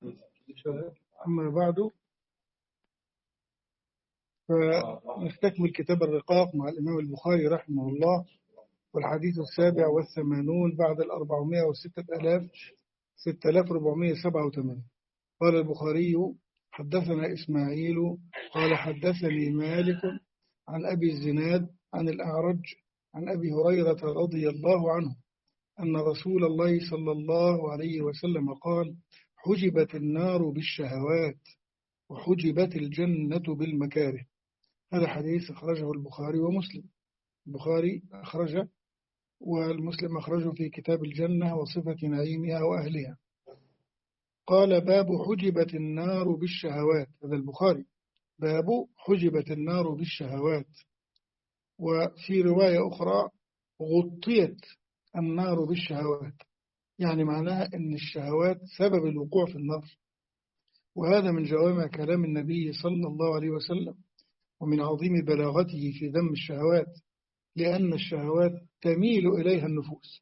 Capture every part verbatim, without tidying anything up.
أما بعد فنستكمل كتاب الرقاق مع الإمام البخاري رحمه الله، والحديث السابع والثمانون بعد الأربعمائة وستة آلاف ستة آلاف أربعمائة سبعة وثمانين. قال البخاري: حدثنا إسماعيل قال حدثني مالك عن أبي الزناد عن الأعرج عن أبي هريرة رضي الله عنه أن رسول الله صلى الله عليه وسلم قال: حجبت النار بالشهوات وحجبت الجنة بالمكاره. هذا حديث أخرجه البخاري ومسلم. البخاري أخرجه والمسلم أخرجه في كتاب الجنة وصفة نعيمها وأهلها. قال: باب حجبت النار بالشهوات. هذا البخاري. باب حجبت النار بالشهوات. وفي رواية أخرى: غطيت النار بالشهوات، يعني معناها أن الشهوات سبب الوقوع في النار. وهذا من جوامع كلام النبي صلى الله عليه وسلم، ومن عظيم بلاغته في ذم الشهوات، لأن الشهوات تميل إليها النفوس.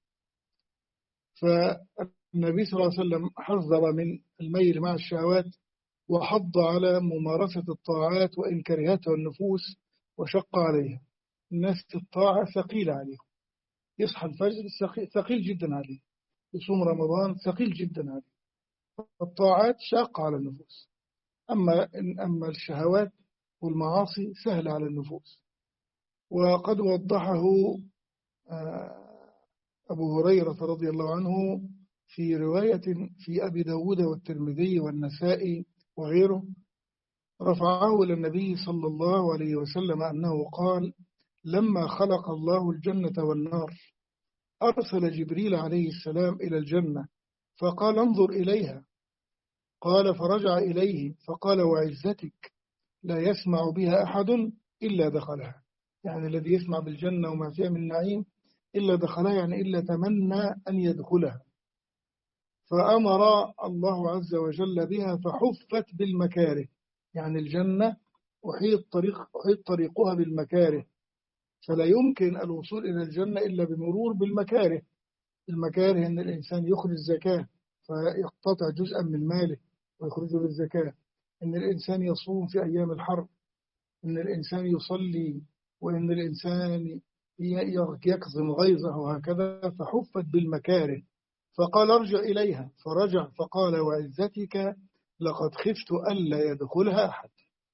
فالنبي صلى الله عليه وسلم حذر من الميل مع الشهوات، وحض على ممارسة الطاعات وإن كرهتها النفوس وشق عليها. الناس الطاعة ثقيلة عليهم، يصحى الفجر ثقيل جدا عليه، يصوم رمضان ثقيل جدا عليه. الطاعات شاقة على النفوس، أما أما الشهوات والمعاصي سهلة على النفوس. وقد وضحه أبو هريرة رضي الله عنه في رواية في أبي داود والترمذي والنسائي وغيره، رفعه إلى النبي صلى الله عليه وسلم أنه قال: لما خلق الله الجنة والنار أرسل جبريل عليه السلام إلى الجنة فقال: انظر إليها. قال: فرجع إليه فقال: وعزتك لا يسمع بها أحد إلا دخلها. يعني الذي يسمع بالجنة وما فيها من نعيم إلا دخلها، يعني إلا تمنى أن يدخلها. فأمر الله عز وجل بها فحفت بالمكاره، يعني الجنة أحيط طريق أحيط طريقها بالمكاره، فلا يمكن الوصول إلى الجنة إلا بمرور بالمكاره. المكاره أن الإنسان يخرج الزكاة فيقتطع جزءا من ماله ويخرجه بالزكاة، أن الإنسان يصوم في أيام الحرب، أن الإنسان يصلي، وأن الإنسان يكظم غيظه وهكذا. فحفت بالمكاره فقال: ارجع إليها. فرجع فقال: وعزتك لقد خفت ألا يدخلها أحد،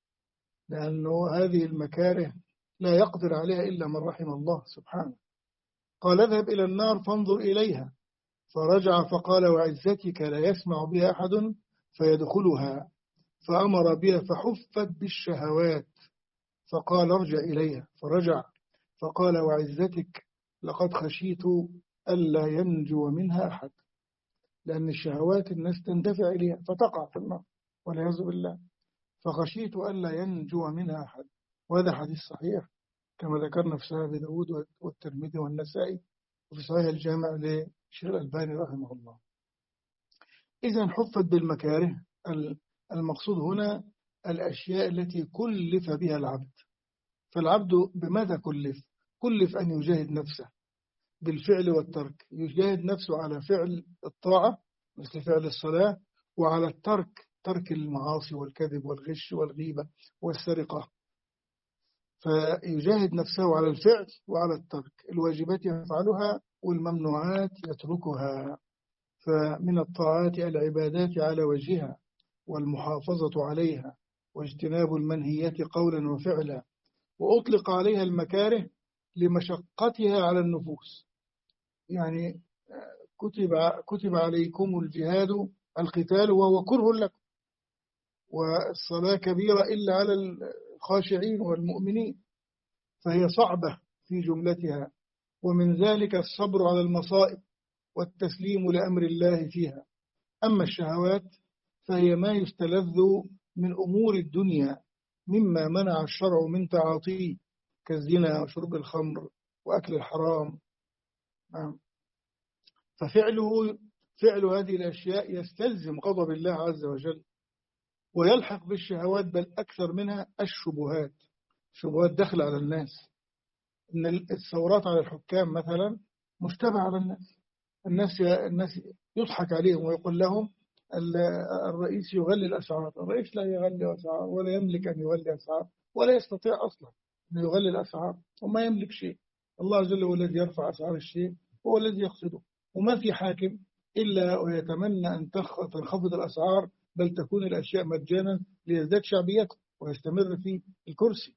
لأنه هذه المكاره لا يقدر عليها إلا من رحم الله سبحانه. قال: اذهب إلى النار فانظر إليها. فرجع فقال: وعزتك لا يسمع بها أحد فيدخلها. فأمر بها فحفت بالشهوات فقال: ارجع إليها. فرجع فقال: وعزتك لقد خشيت ألا ينجو منها أحد، لأن الشهوات الناس تندفع إليها فتقع في النار والعياذ بالله. فخشيت ألا ينجو منها أحد. وهذا حديث صحيح كما ذكرنا في صحيح أبي داود والترمذي والنسائي، وفي صحيح الجامع للشيخ الألباني رحمه الله. إذن حفت بالمكاره، المقصود هنا الأشياء التي كلف بها العبد. فالعبد بماذا كلف؟ كلف أن يجاهد نفسه بالفعل والترك، يجاهد نفسه على فعل الطاعة مثل فعل الصلاة، وعلى الترك، ترك المعاصي والكذب والغش والغيبة والسرقة. فيجاهد نفسه على الفعل وعلى الترك، الواجبات يفعلها والممنوعات يتركها. فمن الطاعات العبادات على وجهها والمحافظة عليها واجتناب المنهيات قولا وفعلا. وأطلق عليها المكاره لمشقتها على النفوس، يعني كتب, كتب عليكم الجهاد القتال وهو كره لكم، والصلاة كبيرة إلا على الخاشعين والمؤمنين، فهي صعبة في جملتها. ومن ذلك الصبر على المصائب والتسليم لأمر الله فيها. أما الشهوات فهي ما يستلذ من أمور الدنيا مما منع الشرع من تعاطيه، كالزنا وشرب الخمر وأكل الحرام. ففعله فعل هذه الأشياء يستلزم غضب الله عز وجل، ويلحق بالشهوات بل أكثر منها الشبهات. شبهات دخل على الناس، إن الثورات على الحكام مثلا مشتبه على الناس. الناس الناس يضحك عليهم ويقول لهم الرئيس يغلي الأسعار. الرئيس لا يغلي أسعار ولا يملك أن يغلي أسعار ولا يستطيع أصلا أن يغلي الأسعار وما يملك شيء. الله عز وجل هو الذي يرفع أسعار الشيء، هو الذي يقصده. وما في حاكم إلا ويتمنى أن تنخفض الأسعار، بل تكون الأشياء مجانا ليزداد شعبيته ويستمر في الكرسي.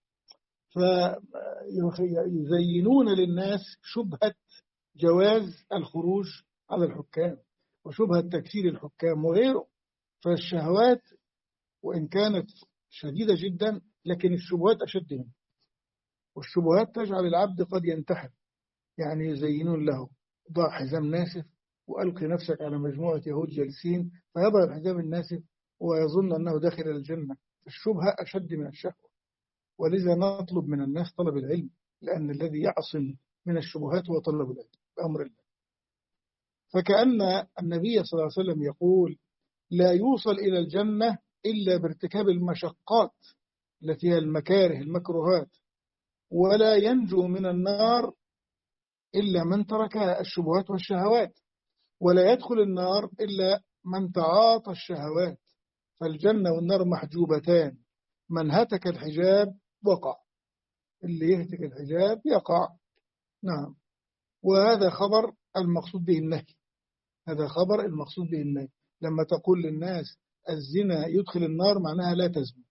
فيزينون للناس شبهة جواز الخروج على الحكام وشبهة تكفير الحكام وغيره. فالشهوات وإن كانت شديدة جدا لكن الشبهات أشد منها، والشبهات تجعل العبد قد ينتحر. يعني يزينون له ضع حزام ناسف وألقي نفسك على مجموعة يهود جالسين، فيضع الحزام الناسف ويظن أنه داخل الجنة. الشبهة أشد من الشهوة، ولذا نطلب من الناس طلب العلم، لأن الذي يعصم من الشبهات هو طلب العلم بأمر الله. فكأن النبي صلى الله عليه وسلم يقول لا يوصل إلى الجنة إلا بارتكاب المشقات التي هي المكاره المكروهات، ولا ينجو من النار إلا من ترك الشبهات والشهوات، ولا يدخل النار إلا من تعاطى الشهوات. فالجنة والنار محجوبتان، من هتك الحجاب وقع، اللي يهتك الحجاب يقع. نعم. وهذا خبر المقصود به النهي، هذا خبر المقصود به النهي. لما تقول للناس الزنا يدخل النار معناها لا تزني.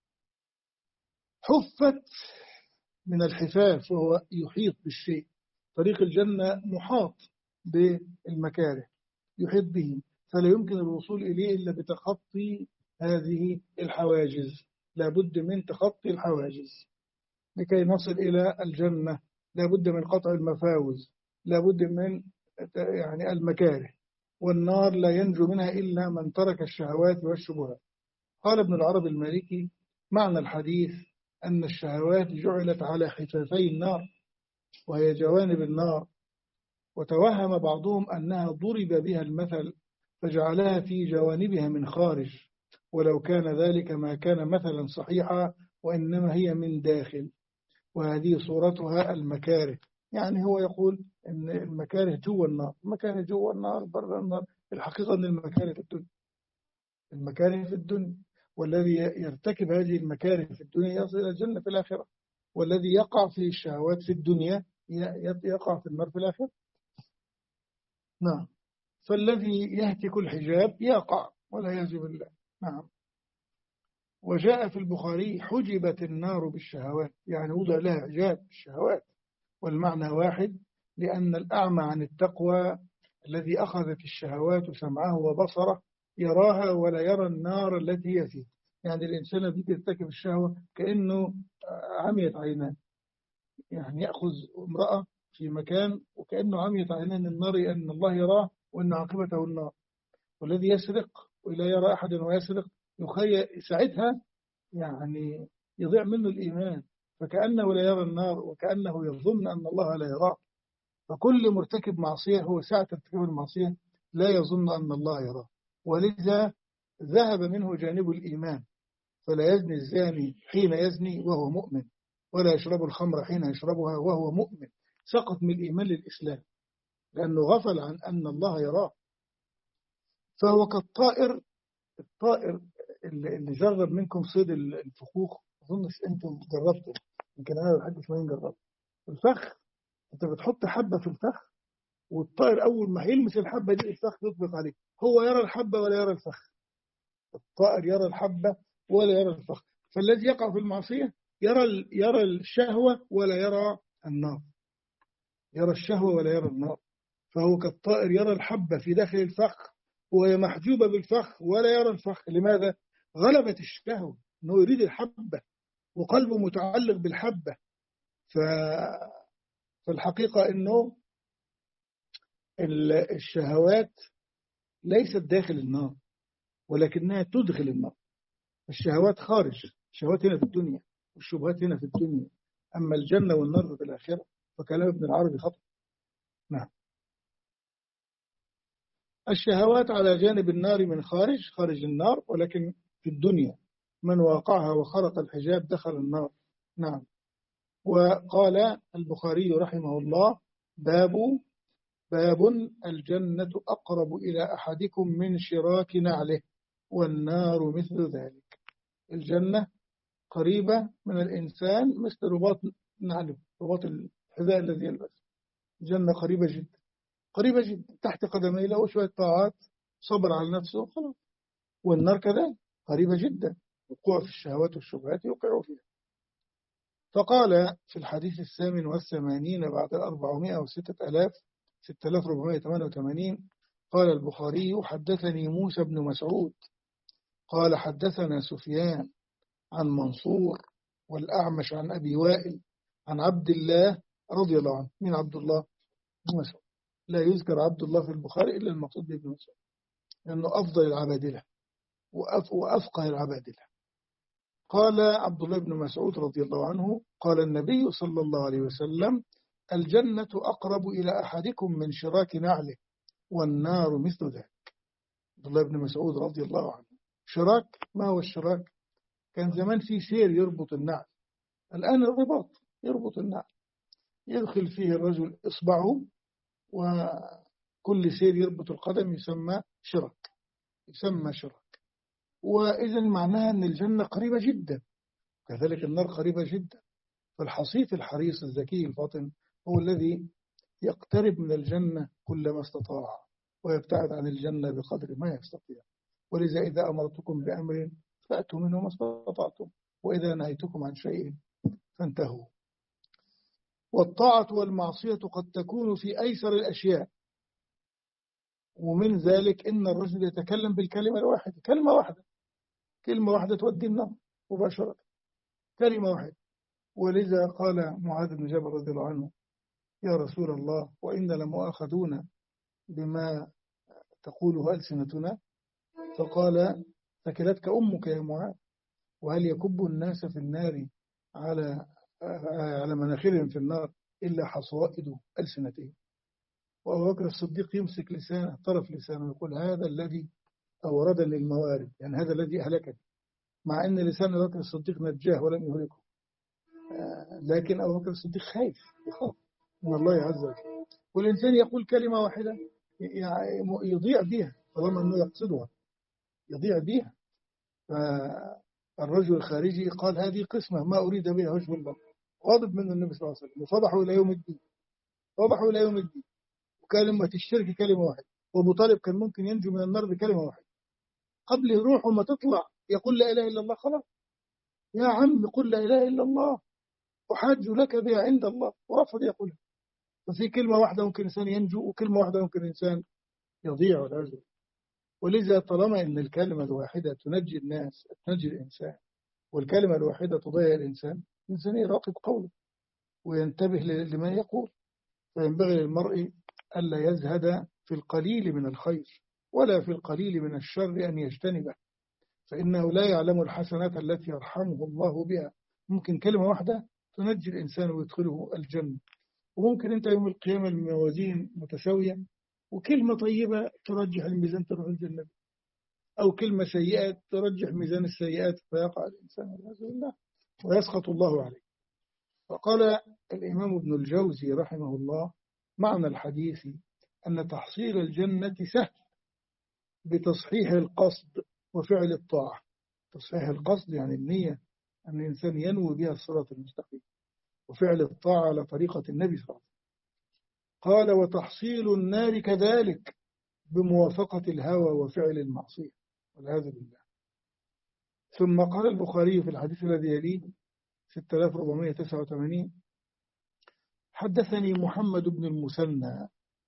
حفت من الحفاف وهو يحيط بالشيء. طريق الجنة محاط بالمكاره، يحيط به، فلا يمكن الوصول إليه إلا بتخطي هذه الحواجز. لابد من تخطي الحواجز لكي نصل إلى الجنة. لابد من قطع المفاوز، لابد من يعني المكاره. والنار لا ينجو منها إلا من ترك الشهوات والشبهات. قال ابن العربي المالكي معنى الحديث أن الشهوات جعلت على حفافي النار وهي جوانب النار، وتوهم بعضهم أنها ضرب بها المثل فجعلها في جوانبها من خارج، ولو كان ذلك ما كان مثلا صحيحا، وإنما هي من داخل، وهذه صورتها المكاره. يعني هو يقول أن المكاره جوا النار، المكاره جوا النار برا النار. الحقيقة أن المكاره في الدنيا، المكاره في الدنيا، والذي يرتكب هذه المكاره في الدنيا يصل إلى الجنة في الآخرة، والذي يقع في الشهوات في الدنيا يقع في النار في الآخرة. نعم. فالذي يهتك الحجاب يقع والعياذ بالله. نعم. وجاء في البخاري حجبت النار بالشهوات، يعني وضع لها حجاب بالشهوات، والمعنى واحد، لأن الأعمى عن التقوى الذي أخذ في الشهوات سمعه وبصره يراها ولا يرى النار التي هي فيه. يعني الإنسان الذي يرتكب الشهوة كأنه عميت عيناه، يعني يأخذ امرأة في مكان وكأنه عميت عيناه النار، أن الله يراه وأن عاقبته النار. والذي يسرق ولا يرى أحد ويسرق يخيل ساعتها يعني يضيع منه الإيمان، فكأنه لا يرى النار وكأنه يظن أن الله لا يراه. فكل مرتكب معصية هو ساعة ارتكاب المعصية لا يظن أن الله يراه، ولذا ذهب منه جانب الإيمان. فلا يزني الزاني حين يزني وهو مؤمن، ولا يشرب الخمر حين يشربها وهو مؤمن. سقط من الإيمان للإسلام لأنه غفل عن أن الله يراه. فهو كالطائر، الطائر اللي جرب منكم صيد الفخوخ، أظن أنتم جربتوا، يمكن أنا والحاج شوية جربت الفخ. أنت بتحط حبة في الفخ، والطائر أول ما يلمس الحبة دي الفخ يطبق عليه. هو يرى الحبة ولا يرى الفخ. الطائر يرى الحبة ولا يرى الفخ. فالذي يقع في المعصية يرى يرى الشهوة ولا يرى النار، يرى الشهوة ولا يرى النار. فهو كالطائر يرى الحبة في داخل الفخ وهي محجوبة بالفخ ولا يرى الفخ. لماذا؟ غلبت الشهوة أنه يريد الحبة وقلبه متعلق بالحبة. ف... فالحقيقة أنه الشهوات ليست داخل النار ولكنها تدخل النار. الشهوات خارج، الشهوات هنا في الدنيا والشبهات هنا في الدنيا، أما الجنة والنار في الآخرة. فكلام ابن العربي خطأ. نعم. الشهوات على جانب النار من خارج، خارج النار، ولكن في الدنيا من واقعها وخرق الحجاب دخل النار. نعم. وقال البخاري رحمه الله باب باب الجنة أقرب إلى أحدكم من شراك نعله والنار مثل ذلك. الجنة قريبة من الإنسان مثل رباط نعله، رباط الحذاء الذي يلبس. الجنة قريبة جدا، قريبة جدا، تحت قدمي له شوية طاعات، صبر على نفسه خلاص. والنار كذلك قريبة جدا، وقوع في الشهوات والشبهات يوقع فيها. فقال في الحديث الثامن والثمانين بعد الأربعمائة وستة آلاف ستة آلاف وأربعمائة وثمانية وثمانين، قال البخاري: حدثني موسى بن مسعود قال حدثنا سفيان عن منصور والأعمش عن أبي وائل عن عبد الله رضي الله عنه. من عبد الله بن مسعود؟ لا يذكر عبد الله في البخاري إلا المقصود بابن مسعود، لأنه أفضل العبادلة وأفقه العبادلة. قال عبد الله بن مسعود رضي الله عنه: قال النبي صلى الله عليه وسلم: الجنة أقرب إلى أحدكم من شراك نعله والنار مثل ذلك. عبد الله بن مسعود رضي الله عنه. شراك، ما هو الشراك؟ كان زمان في سير يربط النعل، الآن الرباط يربط النعل، يدخل فيه الرجل إصبعه وكل سير يربط القدم يسمى شراك، يسمى شراك. وإذا معناها أن الجنة قريبة جدا، كذلك النار قريبة جدا. فالحصيف الحريص الذكي الفاطن هو الذي يقترب من الجنة كلما استطاع، ويبتعد عن الجنة بقدر ما يستطيع. ولذا إذا أمرتكم بأمر فأتوا منه ما استطعتم، وإذا نهيتكم عن شيء فانتهوا. والطاعة والمعصية قد تكون في أيسر الأشياء، ومن ذلك إن الرجل يتكلم بالكلمة الواحدة، كلمة واحدة، كلمة واحدة تودي النار مباشرة، كلمة واحدة. ولذا قال معاذ بن جبل رضي الله عنه: يا رسول الله، وإن لمؤاخذون بما تقوله ألسنتنا. فقال: ثكلتك أمك يا معاذ، وهل يكب الناس في النار على على مناخرهم في النار إلا حصائد ألسنتهم. وأبو بكر الصديق يمسك لسانه، طرف لسانه، ويقول: هذا الذي أوردني الموارد، يعني هذا الذي أهلكني، مع أن لسان أبو بكر الصديق نجاه ولم يهلكه. لكن أبو بكر الصديق خايف، يخاف من الله عز وجل. والإنسان يقول كلمة واحدة يضيع بها، طالما أنه يقصدها يضيع بها. فالرجل الخارجي قال: هذه قسمة ما أريد بها وجه الله، غاضب منه النبي صلى الله عليه وسلم، وفضحوا إلى يوم الدين، فضحوا إلى يوم الدين. وكلمة الشرك كلمة واحدة، وأبو طالب كان ممكن ينجو من النار بكلمة واحدة، قبل روحه ما تطلع يقول لا إله إلا الله، خلاص يا عم قل لا إله إلا الله أحاج لك بها عند الله، ورفض يقولها. ففي كلمة واحدة ممكن إنسان ينجو، وكلمة واحدة ممكن إنسان يضيع والعياذ. ولذا طالما أن الكلمة الواحدة تنجي الناس، تنجي الإنسان، والكلمة الواحدة تضيع الإنسان، الإنسان يراقب قوله وينتبه لما يقول. فينبغي للمرء ألا يزهد في القليل من الخير ولا في القليل من الشر أن يجتنبه، فإنه لا يعلم الحسنات التي يرحمه الله بها. ممكن كلمة واحدة تنجي الإنسان ويدخله الجنة، وممكن أنت يوم القيامة الموازين متساوية، وكلمة طيبة ترجح الميزان تروح الجنة، أو كلمة سيئة ترجح ميزان السيئات فيقع الإنسان والعياذ بالله ويسخط الله عليه. فقال الإمام ابن الجوزي رحمه الله: معنى الحديث أن تحصيل الجنة سهل بتصحيح القصد وفعل الطاعة. تصحيح القصد يعني النية، أن الإنسان ينوي بها الصراط المستقيم، وفعل الطاعة على طريقة النبي صلى الله عليه وسلم. قال: وتحصيل النار كذلك بموافقة الهوى وفعل المعصية والعياذ بالله. ثم قال البخاري في الحديث الذي يليه ستة آلاف وأربعمائة وتسعة وثمانين: حدثني محمد بن المثنى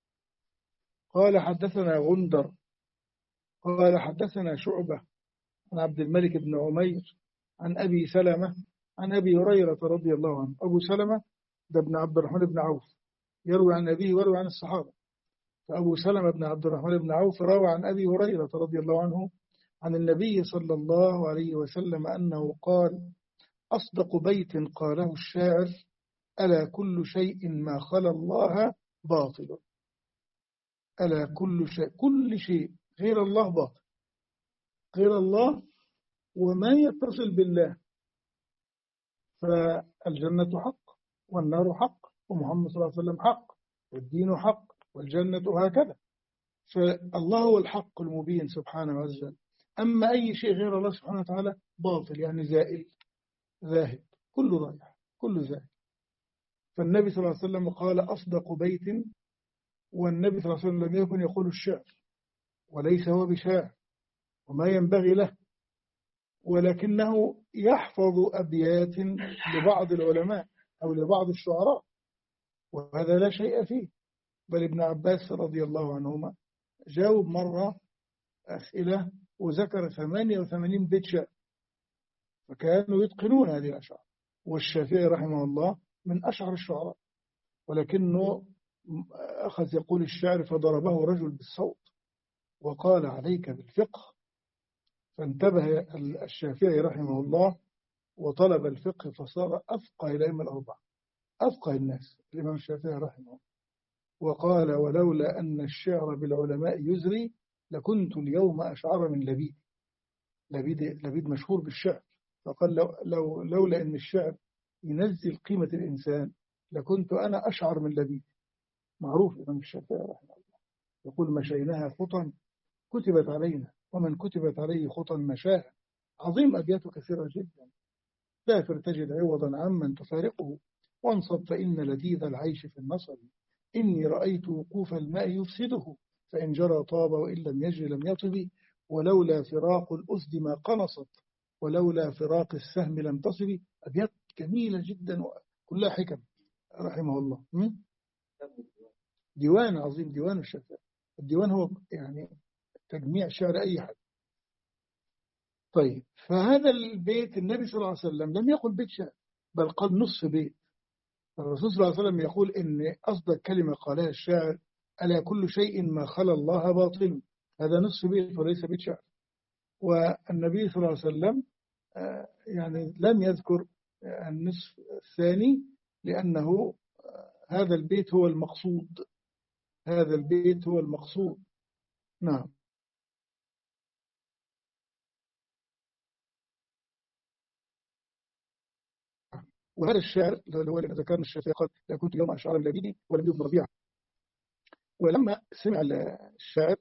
قال حدثنا غندر قال حدثنا شعبة عن عبد الملك بن عمير عن أبي سلمة عن أبي هريرة رضي الله عنه. أبو سلمة ده ابن عبد الرحمن بن عوف، يروي عن أبيه ويروي عن الصحابة. فأبو سلمة بن عبد الرحمن بن عوف روى عن أبي هريرة رضي الله عنه عن النبي صلى الله عليه وسلم أنه قال: أصدق بيت قاله الشاعر: ألا كل شيء ما خلا الله باطل. ألا كل شيء، كل شيء غير الله باطل، غير الله وما يتصل بالله. فالجنة حق، والنار حق، ومحمد صلى الله عليه وسلم حق، والدين حق، والجنة هكذا. فالله هو الحق المبين سبحانه وتعالى. أما أي شيء غير الله سبحانه وتعالى باطل، يعني زائل ذاهب، كله ضايع، كله زائل. فالنبي صلى الله عليه وسلم قال أصدق بيت، والنبي صلى الله عليه وسلم لم يكن يقول الشعر، وليس هو بشاعر وما ينبغي له، ولكنه يحفظ أبيات لبعض العلماء أو لبعض الشعراء، وهذا لا شيء فيه. بل ابن عباس رضي الله عنهما جاوب مرة أسئلة وذكر ثمانية وثمانين بيت شعر، فكانوا يتقنون هذه الأشعار. والشافعي رحمه الله من أشعر الشعراء، ولكنه أخذ يقول الشعر فضربه رجل بالصوت وقال عليك بالفقه، فانتبه الشافعي رحمه الله وطلب الفقه، فصار أفقه الأئمة الأربعة، أفقه الناس الإمام الشافعي رحمه الله. وقال ولولا أن الشعر بالعلماء يزري لكنت اليوم أشعر من لبيد. لبيد, لبيد مشهور بالشعر، فقال لو لو لولا أن الشعر ينزل قيمة الإنسان لكنت أنا أشعر من لبيد. معروف الإمام الشافعي رحمه الله يقول مشيناها خطا كتبت علينا، ومن كتبت عليه خطا مشاها. عظيم، أبياته كثيرة جدا. سافر تجد عوضا عمن تفارقه، وانصب فإن لذيذ العيش في النصب. إني رأيت وقوف الماء يفسده، فإن جرى طاب وإن لم يجري لم يطب. ولولا فراق الأسد ما قنصت، ولولا فراق السهم لم تصب. أبيات جميلة جدا وكلها حكم رحمه الله. ديوان عظيم، ديوان الشافعي. الديوان هو يعني تجميع شعر أي حد. طيب، فهذا البيت النبي صلى الله عليه وسلم لم يقل بيت شعر، بل قال نصف بيت. الرسول صلى الله عليه وسلم يقول إن أصدق كلمة قالها الشاعر ألا كل شيء ما خلا الله باطل. هذا نصف بيت وليس بيت شعر. والنبي صلى الله عليه وسلم يعني لم يذكر النصف الثاني، لأنه هذا البيت هو المقصود، هذا البيت هو المقصود. نعم. وهذا الشعر اللي هو اللي ذكرنا الشافعي قال لا كنت يوم أشعر اللبيدي ولم يبن ربيعة. ولما سمع الشاعر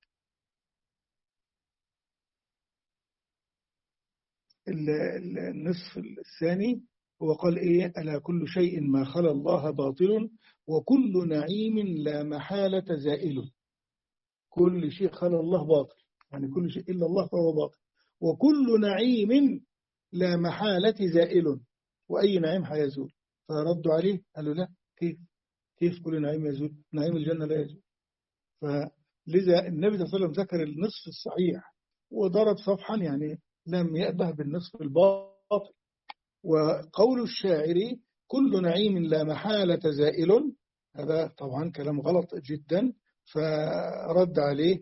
النصف الثاني هو قال إيه ألا كل شيء ما خلا الله باطل، وكل نعيم لا محالة زائل. كل شيء خلا الله باطل، يعني كل شيء إلا الله فهو باطل. وكل نعيم لا محالة زائل، وأي نعيم حيزول. فردوا عليه قالوا لا، كيف كيف كل نعيم يزول؟ نعيم الجنة لا يزول. فلذا النبي صلى الله عليه وسلم ذكر النصف الصحيح وضرب صفحا، يعني لم يأبه بالنصف الباطل. وقول الشاعر كل نعيم لا محالة زائل، هذا طبعا كلام غلط جدا. فرد عليه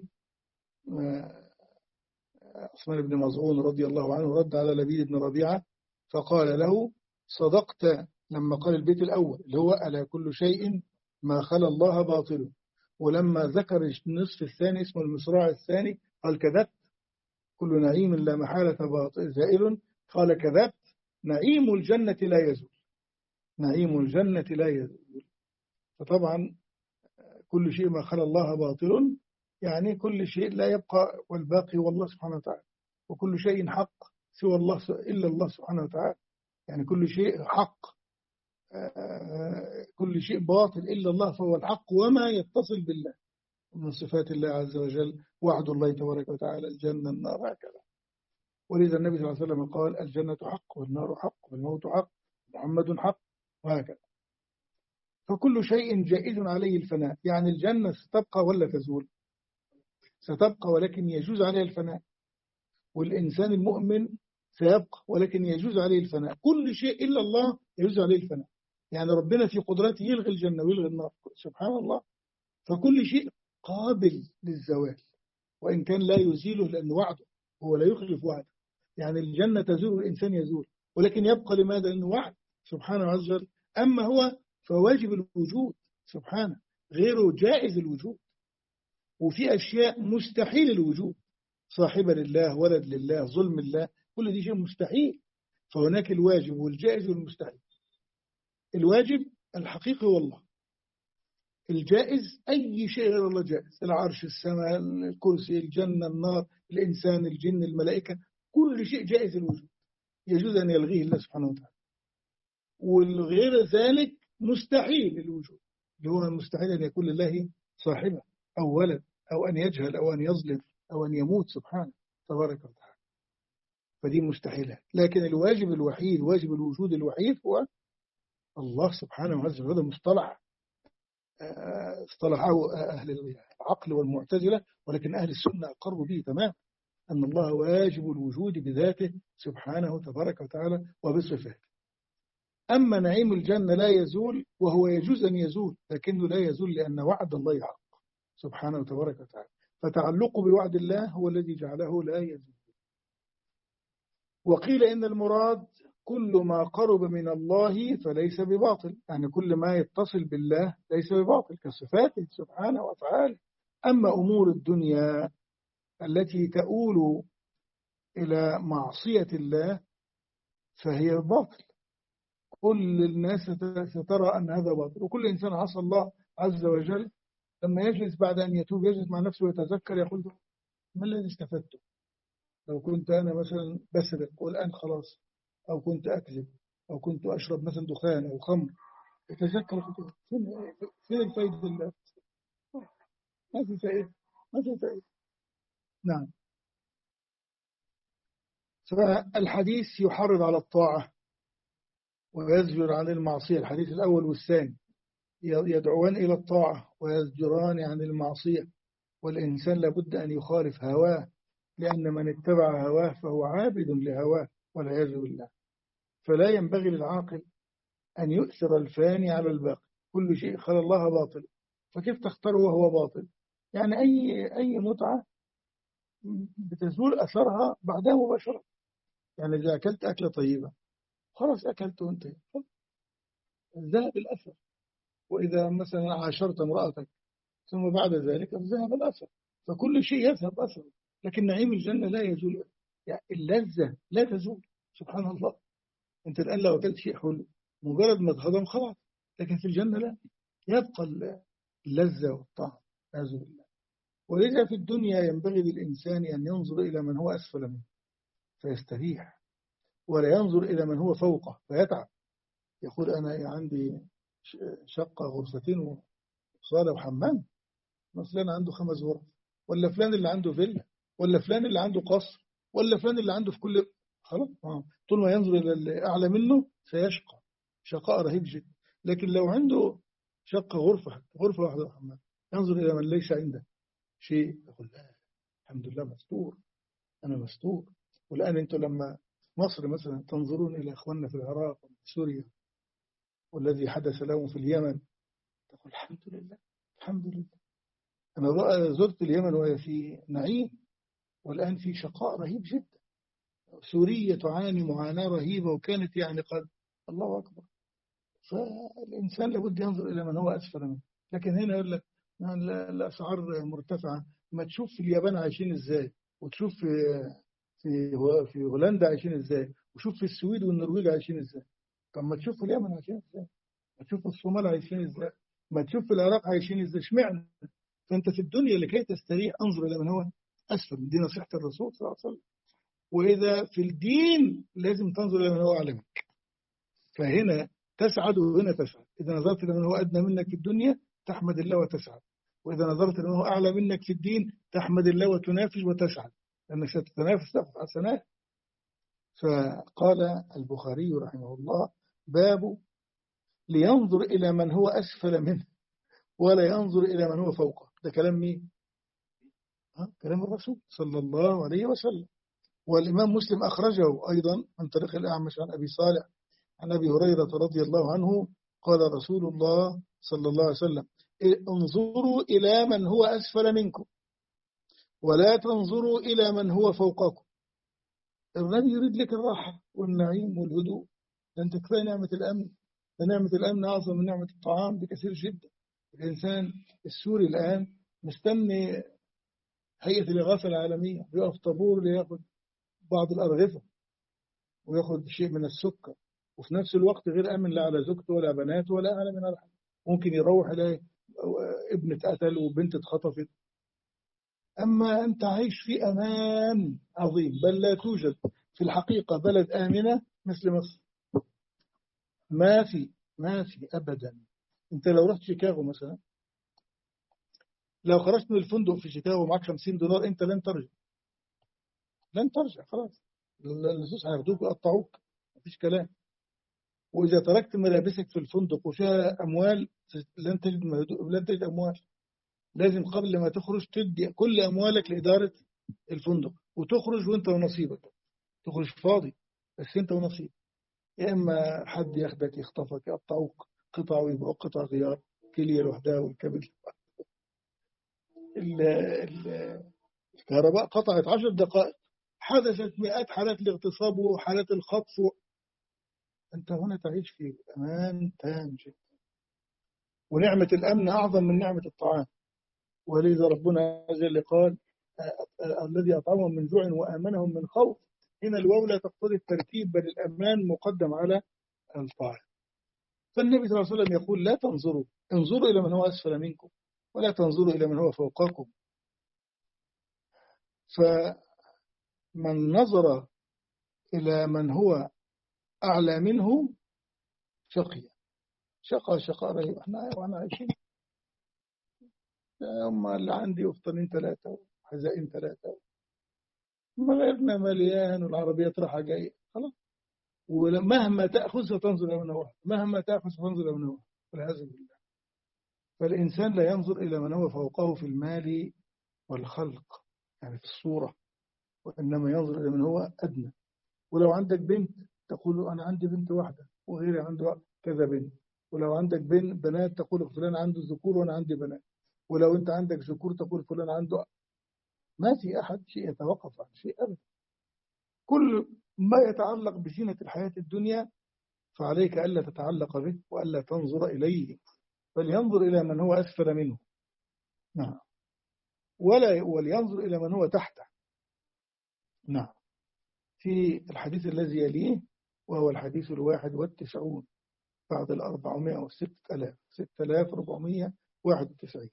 عثمان بن مظعون رضي الله عنه، رد على لبيد بن ربيعة فقال له صدقت لما قال البيت الأول اللي هو ألا كل شيء ما خلا الله باطل، ولما ذكر النصف الثاني اسمه المصراع الثاني قال كذبت. كل نعيم لا محالة باطل زائل، قال كذبت. نعيم الجنة لا يزول، نعيم الجنة لا يزول. فطبعا كل شيء ما خلا الله باطل، يعني كل شيء لا يبقى، والباقي هو الله سبحانه وتعالى. وكل شيء حق سوى الله إلا الله سبحانه وتعالى، يعني كل شيء حق، كل شيء باطل إلا الله فهو الحق وما يتصل بالله من صفات الله عز وجل. وعد الله تبارك وتعالى الجنة النار هكذا. ولذا النبي صلى الله عليه وسلم قال الجنة حق والنار حق والموت حق محمد حق، وهكذا. فكل شيء جائز عليه الفناء، يعني الجنة ستبقى ولا تزول؟ ستبقى، ولكن يجوز عليها الفناء. والإنسان المؤمن سيبقى ولكن يجوز عليه الفناء. كل شيء إلا الله يجوز عليه الفناء، يعني ربنا في قدرته يلغي الجنة ويلغي النار سبحان الله. فكل شيء قابل للزوال، وإن كان لا يزيله لأنه وعده، هو لا يخلف وعده. يعني الجنة تزول والإنسان يزول، ولكن يبقى لماذا؟ لأنه وعد سبحانه عز وجل. أما هو فواجب الوجود سبحانه، غيره جائز الوجود. وفي أشياء مستحيل الوجود، صاحبة لله، ولد لله، ظلم الله، كل دي شيء مستحيل. فهناك الواجب والجائز والمستحيل. الواجب الحقيقي هو الله، الجائز أي شيء غير الله جائز، العرش، السماء، الكرسي، الجنة، النار، الإنسان، الجن، الملائكة، كل شيء جائز الوجود يجوز أن يلغيه الله سبحانه وتعالى. والغير ذلك مستحيل الوجود، اللي هو مستحيل أن يكون لله صاحبة أو ولد أو أن يجهل أو أن يظلم أو أن يموت سبحانه تبارك وتعالى، فدي مستحيلة. لكن الواجب الوحيد، واجب الوجود الوحيد هو الله سبحانه وتعالى. هذا مصطلح اصطلحه أهل العقل والمعتزلة، ولكن أهل السنة أقروا به تمام، أن الله واجب الوجود بذاته سبحانه تبارك وتعالى وبصفاته. أما نعيم الجنة لا يزول، وهو يجوز أن يزول، لكنه لا يزول لأن وعد الله حق سبحانه تبارك وتعالى، فتعلقه بوعد الله هو الذي جعله لا يزول. وقيل إن المراد كل ما قرب من الله فليس بباطل، يعني كل ما يتصل بالله ليس بباطل كصفاته سبحانه وتعالى. أما أمور الدنيا التي تؤول إلى معصية الله فهي باطل، كل الناس سترى أن هذا باطل، وكل إنسان عصى الله عز وجل لما يجلس بعد أن يتوب يجلس مع نفسه ويتذكر يقول ما الذي استفدته؟ لو كنت أنا مثلا بسرق والآن خلاص، أو كنت أكذب، أو كنت أشرب مثلا دخان أو خمر، يتذكر فين فين الفائدة الله؟ ما في فائدة، ما في فائدة. نعم. فالحديث يحرض على الطاعة ويزجر عن المعصية، الحديث الأول والثاني يدعوان إلى الطاعة ويزجران عن المعصية، والإنسان لابد أن يخالف هواه، لأن من اتبع هواه فهو عابد لهواه والعياذ بالله. فلا ينبغي للعاقل أن يؤثر الفاني على الباقي، كل شيء خلى الله باطل، فكيف تختاره وهو باطل؟ يعني أي أي متعة بتزول أثرها بعدها مباشرة. يعني إذا أكلت أكلة طيبة خلاص أكلت وانت ذهب الأثر، وإذا مثلا عاشرت امرأتك ثم بعد ذلك ذهب الأثر، فكل شيء يذهب أثر. لكن نعيم الجنة لا يزول، يعني اللذة لا تزول سبحان الله. أنت الآن لو أكلت شيء حلو مجرد ما تهضم خلاص، لكن في الجنة لا، يبقى اللذة والطعم أعوذ بالله. ولذا في الدنيا ينبغي للإنسان أن ينظر إلى من هو أسفل منه فيستريح، ولا ينظر إلى من هو فوقه فيتعب. يقول أنا عندي شقة غرفتين وصالة وحمام، فلان عنده خمس غرف، ولا فلان اللي عنده فيلا، ولا فلان اللي عنده قصر، ولا فلان اللي عنده في كل خلاص. طول ما ينظر إلى اللي أعلى منه سيشقى شقاء رهيب جدا. لكن لو عنده شقة غرفة غرفة واحدة وحمام، ينظر إلى من ليس عنده شيء يقول لا الحمد لله مستور، أنا مستور. والآن أنتم لما مصر مثلا تنظرون إلى إخواننا في العراق وسوريا والذي حدث لهم في اليمن، تقول الحمد لله الحمد لله. أنا زرت اليمن وهي في نعيم، والآن في شقاء رهيب جدا. سوريا تعاني معاناة رهيبة، وكانت يعني قد الله أكبر. فالإنسان لابد ينظر إلى من هو أسفل منه. لكن هنا يقول لك الأسعار مرتفعة، ما تشوف في اليابان عايشين إزاي، وتشوف في في في هولندا عايشين إزاي، وشوف في السويد والنرويج عايشين إزاي. طب ما تشوف في اليمن عايشين إزاي، ما تشوف في الصومال عايشين إزاي، ما تشوف في العراق عايشين إزاي، اشمعنى؟ فأنت في الدنيا لكي تستريح انظر إلى من هو أسفل. دي نصيحة الرسول صلى الله عليه وسلم. وإذا في الدين لازم تنظر إلى من هو أعلى منك، فهنا تسعد وهنا تسعد. إذا نظرت إلى من هو أدنى منك في الدنيا تحمد الله وتسعد، وإذا نظرت إلى من هو أعلى منك في الدين تحمد الله وتنافس وتسعد، لأنك ستتنافس تأخذ حسنات. فقال البخاري رحمه الله باب لينظر إلى من هو أسفل منه ولا ينظر إلى من هو فوقه. ده كلام مين؟ ها؟ كلام الرسول صلى الله عليه وسلم. والإمام مسلم أخرجه أيضا من طريق الأعمش عن أبي صالح عن أبي هريرة رضي الله عنه قال رسول الله صلى الله عليه وسلم انظروا إلى من هو أسفل منكم ولا تنظروا إلى من هو فوقكم. النبي يريد لك الراحة والنعيم والهدوء. أنت كفاية نعمة الأمن، نعمة الأمن أعظم من نعمة الطعام بكثير جدا. الإنسان السوري الآن مستني هيئة الإغاثة العالمية، بيقف طابور ليأخذ بعض الأرغفة ويأخذ شيء من السكر، وفي نفس الوقت غير أمن لا على زوجته ولا بناته ولا أهل من الحد. ممكن يروح إليه وابن اتقتل وبنت اتخطفت. أما أنت عايش في أمان عظيم، بل لا توجد في الحقيقة بلد آمنة مثل مصر. ما في ما في أبدا. أنت لو رحت شيكاغو مثلا، لو خرجت من الفندق في شيكاغو معك خمسين دولار أنت لن ترجع، لن ترجع خلاص. اللصوص هياخدوك ويقطعوك، مفيش كلام. وإذا تركت ملابسك في الفندق وفيها أموال لن تجد لن تجد أموال. لازم قبل ما تخرج تدي كل أموالك لإدارة الفندق، وتخرج وأنت ونصيبك. تخرج فاضي بس أنت ونصيبك. يا إما حد ياخدك يخطفك يقطعوك قطع ويبقوا قطع غيار، كلية لوحدها والكبد. الكهرباء قطعت عشر دقائق، حدثت مئات حالات الاغتصاب وحالات الخطف. أنت هنا تعيش في أمان تام جدا، ونعمة الأمن أعظم من نعمة الطعام. ولذا ربنا عز وجل قال الذي أطعمهم من جوع وآمنهم من خوف. هنا الواو لا تقتضي الترتيب، بل الأمان مقدم على الطاعة. فالنبي صلى الله عليه وسلم يقول لا تنظروا، انظروا إلى من هو أسفل منكم ولا تنظروا إلى من هو فوقكم. فمن نظر إلى من هو أعلى منه شقي، شقى شقاء رهيب. احنا وانا عايشين هم اللي عندي وفطنين ثلاثة وحزائين ثلاثة، مغيرنا مليان والعربيات رايحة جاية خلاص. ومهما تأخذ ستنظر إلى من هو، مهما تأخذ ستنظر إلى من هو، والعياذ بالله. فالإنسان لا ينظر إلى من هو فوقه في المال والخلق، يعني في الصورة، وإنما ينظر إلى من هو أدنى. ولو عندك بنت تقول أنا عندي بنت واحدة وغيري عنده كذا بنت. ولو عندك بنت بنات تقول فلان عنده ذكور وأنا عندي بنات. ولو أنت عندك ذكور تقول فلان عنده. ما في أحد شيء يتوقف عن شيء أبدا. كل ما يتعلق بزينة الحياة الدنيا فعليك ألا تتعلق به وألا تنظر إليه، بل ينظر إلى من هو أسفل منه. نعم. ولا ولينظر إلى من هو تحته. نعم. في الحديث الذي يليه وهو الحديث الواحد والتسعون بعد الأربعمائة وستة آلاف ستة آلاف أربعمائة واحد وتسعين،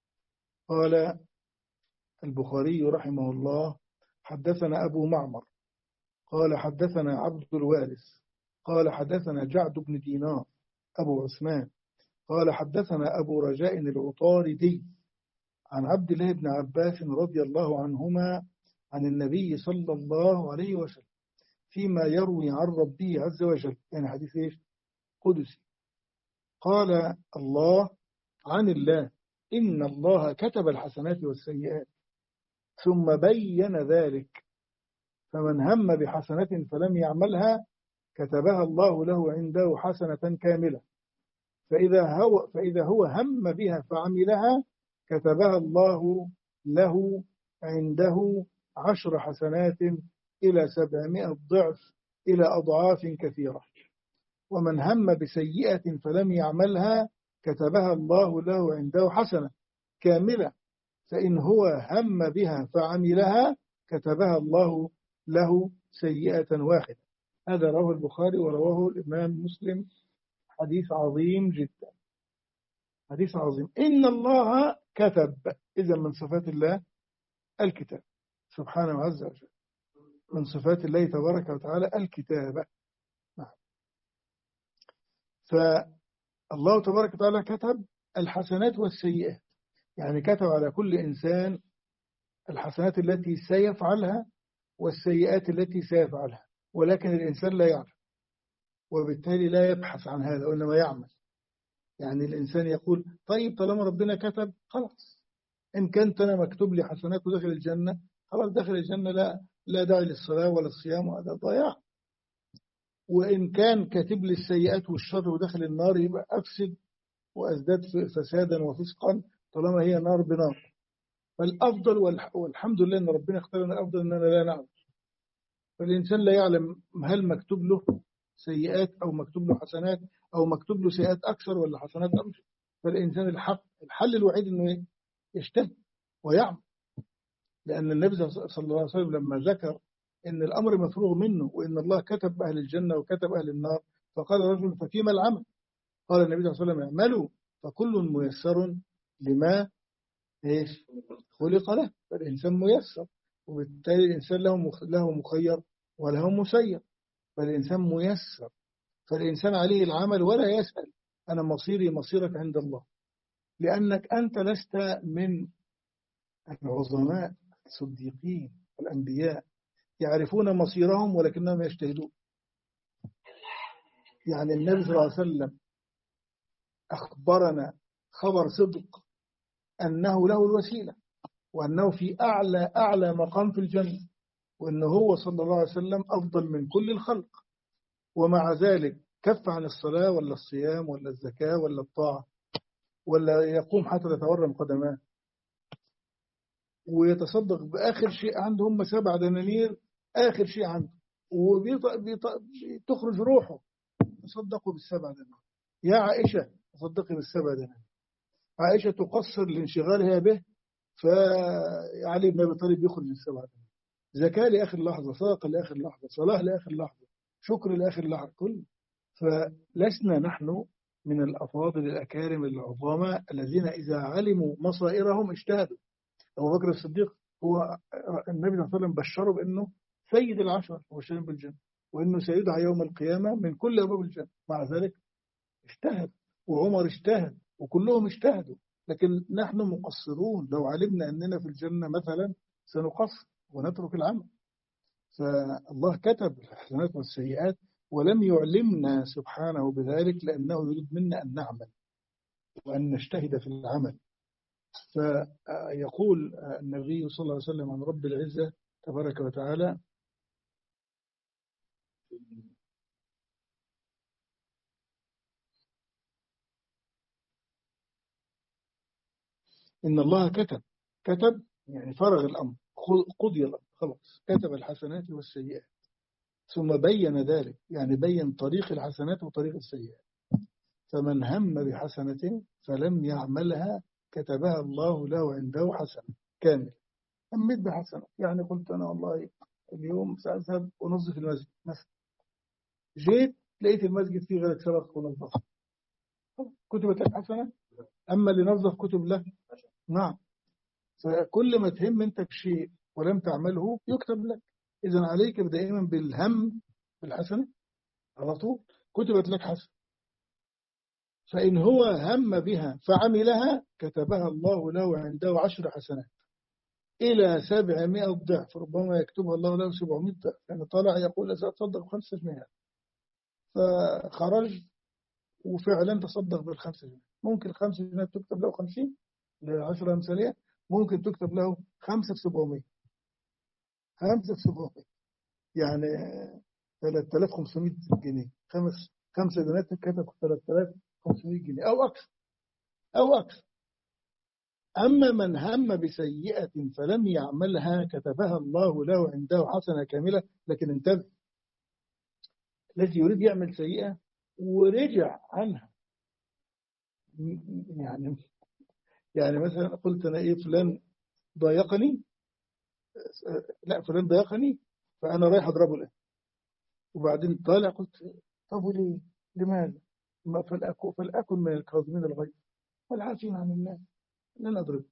قال البخاري رحمه الله حدثنا أبو معمر قال حدثنا عبد الوارث قال حدثنا جعد بن دينار أبو عثمان قال حدثنا أبو رجاء العطاردي عن عبد الله بن عباس رضي الله عنهما عن النبي صلى الله عليه وسلم فيما يروي عن ربه عز وجل، يعني حديث إيش؟ قدسي. قال الله عن الله إن الله كتب الحسنات والسيئات ثم بين ذلك، فمن هم بحسنة فلم يعملها كتبها الله له عنده حسنة كاملة، فإذا هو, فإذا هو هم بها فعملها كتبها الله له عنده عشر حسنات إلى سبعمائة ضعف إلى أضعاف كثيرة. ومن هم بسيئة فلم يعملها كتبها الله له عنده حسنة كاملة، فإن هو هم بها فعملها كتبها الله له سيئة واحدة. هذا رواه البخاري ورواه الإمام مسلم. حديث عظيم جدا، حديث عظيم. إن الله كتب، إذا من صفات الله الكتاب سبحانه عز وجل، من صفات الله تبارك وتعالى الكتابة. فالله تبارك وتعالى كتب الحسنات والسيئات، يعني كتب على كل إنسان الحسنات التي سيفعلها والسيئات التي سيفعلها، ولكن الإنسان لا يعلم، وبالتالي لا يبحث عن هذا وإنما يعمل. يعني الإنسان يقول طيب طالما ربنا كتب خلاص، إن كنت أنا مكتوب لي حسنات وداخل الجنة خلاص داخل الجنة، لا لا داعي للصلاة ولا الصيام، وهذا ضياع. وإن كان كاتب لي السيئات والشر وداخل النار يبقى أفسد وأزداد فسادا وفسقا طالما هي نار بنار. فالأفضل والحمد لله أن ربنا اختار لنا الأفضل أننا لا نعلم. فالإنسان لا يعلم هل مكتوب له سيئات أو مكتوب له حسنات أو مكتوب له سيئات أكثر ولا حسنات أكثر. فالإنسان الحق الحل الوحيد أنه يجتهد ويعمل، لأن النبي صلى الله عليه وسلم لما ذكر إن الأمر مفروغ منه وإن الله كتب أهل الجنة وكتب أهل النار، فقال رجل ففيما العمل؟ قال النبي صلى الله عليه وسلم اعملوا فكل ميسر لما إيش خلق له، فالإنسان ميسر، وبالتالي الإنسان له مخ... له مخير وله مسير، فالإنسان ميسر، فالإنسان عليه العمل ولا يسأل أنا مصيري مصيرك عند الله، لأنك أنت لست من العظماء الصديقين والأنبياء يعرفون مصيرهم ولكنهم يجتهدون. يعني النبي صلى الله عليه وسلم أخبرنا خبر صدق أنه له الوسيلة، وأنه في أعلى أعلى مقام في الجنة، وأنه هو صلى الله عليه وسلم أفضل من كل الخلق، ومع ذلك كف عن الصلاة ولا الصيام ولا الزكاة ولا الطاعة، ولا يقوم حتى تتورم قدماه، ويتصدق بآخر شيء عنده هم سبع دنانير آخر شيء عنده، وتخرج روحه تصدقوا بالسبع دنانير. يا عائشة تصدقي بالسبع دنانير. عائشة تقصر لانشغالها به، فعلي بن أبي طالب يخرج السبع دنانير. زكاة لآخر لحظة، صدقة لآخر لحظة، صلاة لآخر لحظة، شكر لآخر لحظة، كل. فلسنا نحن من الأفاضل الأكارم العظامى الذين إذا علموا مصائرهم اجتهدوا. أبو بكر الصديق هو النبي صلى الله عليه وسلم بشره بأنه سيد العشر مبشرين بالجنة، وأنه سيدعى يوم القيامة من كل أبواب الجنة، مع ذلك اجتهد، وعمر اجتهد، وكلهم اجتهدوا، لكن نحن مقصرون. لو علمنا أننا في الجنة مثلا سنقصر ونترك العمل. فالله كتب الحسنات والسيئات ولم يعلمنا سبحانه بذلك، لأنه يريد منا أن نعمل وأن نجتهد في العمل. فيقول النبي صلى الله عليه وسلم عن رب العزة تبارك وتعالى: إن الله كتب كتب يعني فرغ الأمر، قضي الأمر خلاص، كتب الحسنات والسيئات، ثم بين ذلك، يعني بين طريق الحسنات وطريق السيئات. فمن هم بحسنة فلم يعملها كتبها الله له عنده حسنة كامل. همت بحسنة، يعني قلت أنا والله اليوم سأذهب ونظف المسجد مثلا، جيت لقيت المسجد فيه غير سبق ونظفه، كتبت لك حسنة. أما اللي نظف كتب له نعم. فكل ما تهم أنت بشيء ولم تعمله يكتب لك. إذن عليك دائما بالهم بالحسنة على طول، كتبت لك حسنة. فإن هو هم بها فعملها كتبها الله له عنده عشر حسنات إلى سبعمائة ضعف، ربما يكتبها الله له سبعمائة ضعف. يعني طالع يقول سأتصدق بخمسة جنيه، فخرج وفعلا تصدق بالخمسة جنيه، ممكن الخمسة جنيه تكتب له خمسين لعشرة أمثالية، ممكن تكتب له خمسة في سبعمائة، خمسة في سبعمائة يعني ثلاثة آلاف وخمسمائة جنيه، خمس خمسة جنيهات تكتب ثلاثة آلاف وخمسمائة جنيه أو أكثر أو أكثر. أما من هم بسيئة فلم يعملها كتبها الله له عنده حسنة كاملة. لكن انتبه، الذي يريد يعمل سيئة ورجع عنها، يعني يعني مثلا قلت أنا إيه فلان ضايقني، لا فلان ضايقني فأنا رايح أضربه الآن، وبعدين طالع قلت طب وليه لماذا فلأكن فلأكن من الكاظمين الغيظ والعافين عن الناس، لن أضربه.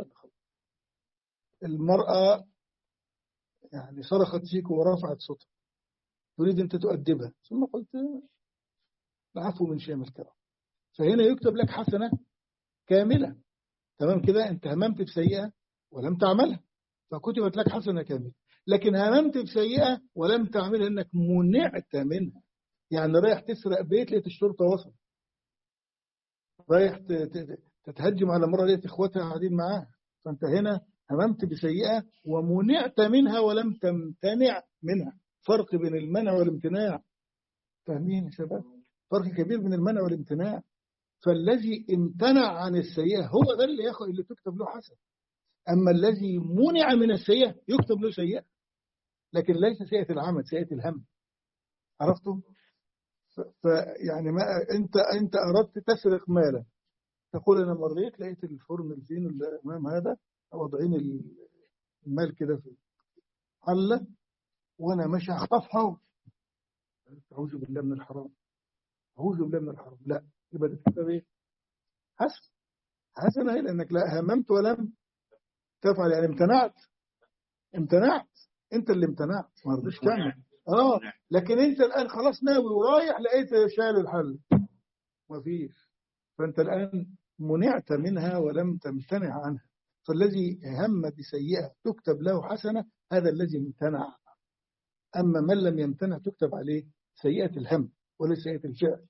المرأة يعني صرخت فيك ورفعت صوتها، تريد أنت تؤدبها، ثم قلت العفو من شيم الكرام، فهنا يكتب لك حسنة كاملة. تمام كده، أنت هممت بسيئة ولم تعملها فكتبت لك حسنة كاملة. لكن هممت بسيئة ولم تعملها، أنك منعت منها، يعني رايح تسرق بيت لقيت الشرطة وصل، رايح تتهجم على مرة لقيت إخواتها قاعدين معاها، فأنت هنا هممت بسيئة ومنعت منها ولم تمتنع منها. فرق بين المنع والامتناع، فاهمين يا شباب؟ فرق كبير بين المنع والامتناع. فالذي امتنع عن السيئة هو ده اللي ياخد اللي تكتب له حسن، أما الذي منع من السيئة يكتب له سيئة، لكن ليس سيئة العمل، سيئة الهم. عرفتم؟ فيعني ما أنت أنت أردت تسرق مالا، تقول أنا مريت لقيت الفرن الزين اللي أمام هذا وضعين المال كده في حلة وأنا ماشي أخطفها، أعوذ بالله من الحرام، أعوذ بالله من الحرام، لا يبقى ده كتاب إيه؟ حسن حسنة هي لأنك لا هممت ولم تفعل، يعني امتنعت امتنعت أنت اللي امتنعت ما رضيتش تعمل. اه لكن أنت الآن خلاص ناوي ورايح لقيت شايل الحل ما فيش، فأنت الآن منعت منها ولم تمتنع عنها. فالذي هم بسيئة تكتب له حسنة هذا الذي امتنع. أما من لم يمتنع تكتب عليه سيئة الهم وليس سيئة الفعل.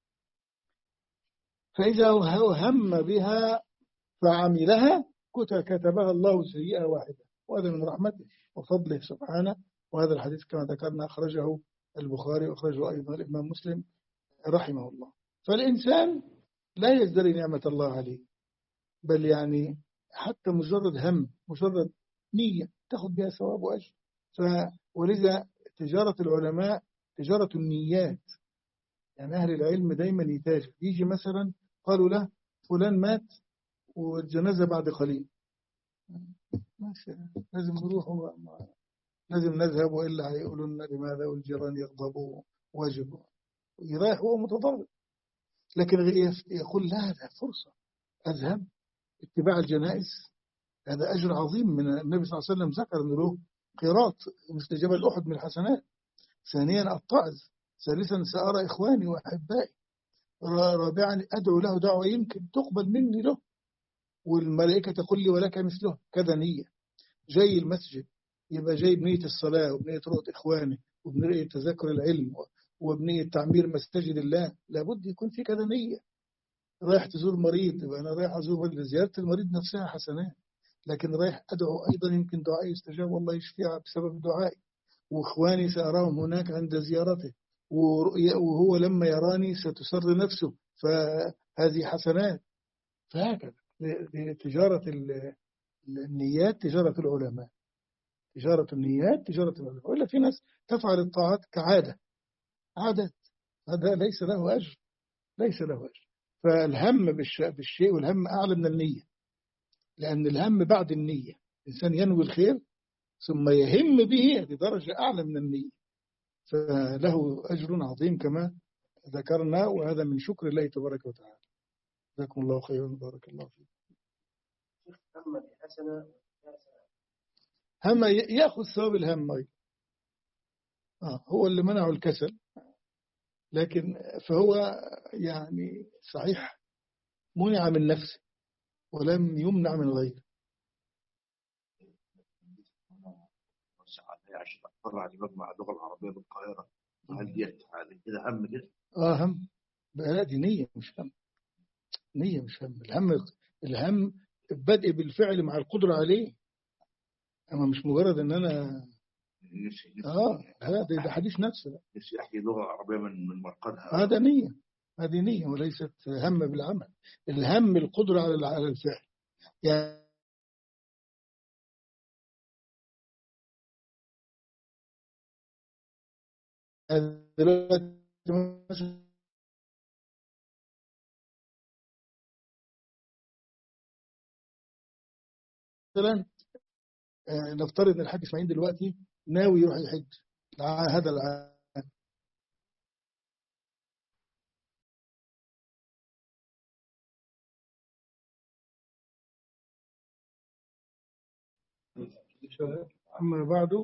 فإذا هو هم بها فعملها كتبها الله سيئة واحدة، وهذا من رحمته وفضله سبحانه. وهذا الحديث كما ذكرنا أخرجه البخاري وأخرجه أيضا الإمام مسلم رحمه الله. فالإنسان لا يزدري نعمة الله عليه، بل يعني حتى مجرد هم مجرد نية تأخذ بها ثواب وأجر. ولذا تجارة العلماء تجارة النيات. يعني أهل العلم دايما يتاجر، يجي مثلا قالوا له فلان مات والجنازة بعد قليل، لازم نروح لازم نذهب وإلا هيقولوا لنا لماذا والجيران يغضبوا واجب يرايح هو متضرر. لكن يقول لا هذا فرصة أذهب اتباع الجنائز، هذا أجر عظيم. من النبي صلى الله عليه وسلم ذكر أنه له قيراط مثل جبل أحد من الحسنات. ثانيا الطعز. ثالثا سأرى إخواني وأحبائي. رابعا أدعو له دعوة يمكن تقبل مني له والملائكة تقول لي ولك مثله. كذا نية. جاي المسجد يبقى جاي بنية الصلاة وبنية رؤية إخواني وبنية تذكر العلم وبنية تعمير مساجد الله. لابد يكون في كذا نية. رايح تزور مريض يبقى أنا رايح أزور، زيارة المريض نفسها حسنات، لكن رايح أدعو أيضا يمكن دعائي يستجاب والله يشفيها بسبب دعائي. وإخواني سأراهم هناك عند زيارته وهو لما يراني ستسر نفسه، فهذه حسنات. فهكذا تجارة النيات تجارة العلماء. تجارة النيات تجارة العلماء. وإلا في ناس تفعل الطاعات كعادة عادة، هذا ليس له أجر ليس له أجر. فالهم بالشيء والهم أعلى من النية، لأن الهم بعد النية. الإنسان ينوي الخير ثم يهم به بدرجة أعلى من النية، فله أجر عظيم كما ذكرنا، وهذا من شكر الله تبارك وتعالى. جزاكم الله خيرا بارك الله فيكم. هم يأخذ ثواب الهم أيضا. آه هو اللي منعه الكسل، لكن فهو يعني صحيح منع من نفسه ولم يمنع من غيره. عشان أطلع على مجمع اللغة العربية بالقاهرة، هل دي هذه كده هم كده؟ آه هم لا دي نية مش هم. نية مش هم. الهم الهم بدء بالفعل مع القدرة عليه، أما مش مجرد إن أنا نفسي نفسي آه هذا ده حديث نفس. لا نفسي أحكي لغة عربية من من مرقدها. هذا نية هذه نية وليست هم بالعمل. الهم القدرة على على الفعل. يعني دلوقتي مثلا نفترض ان الحاج اسماعيل دلوقتي ناوي يروح يحج هذا العام، أما بعد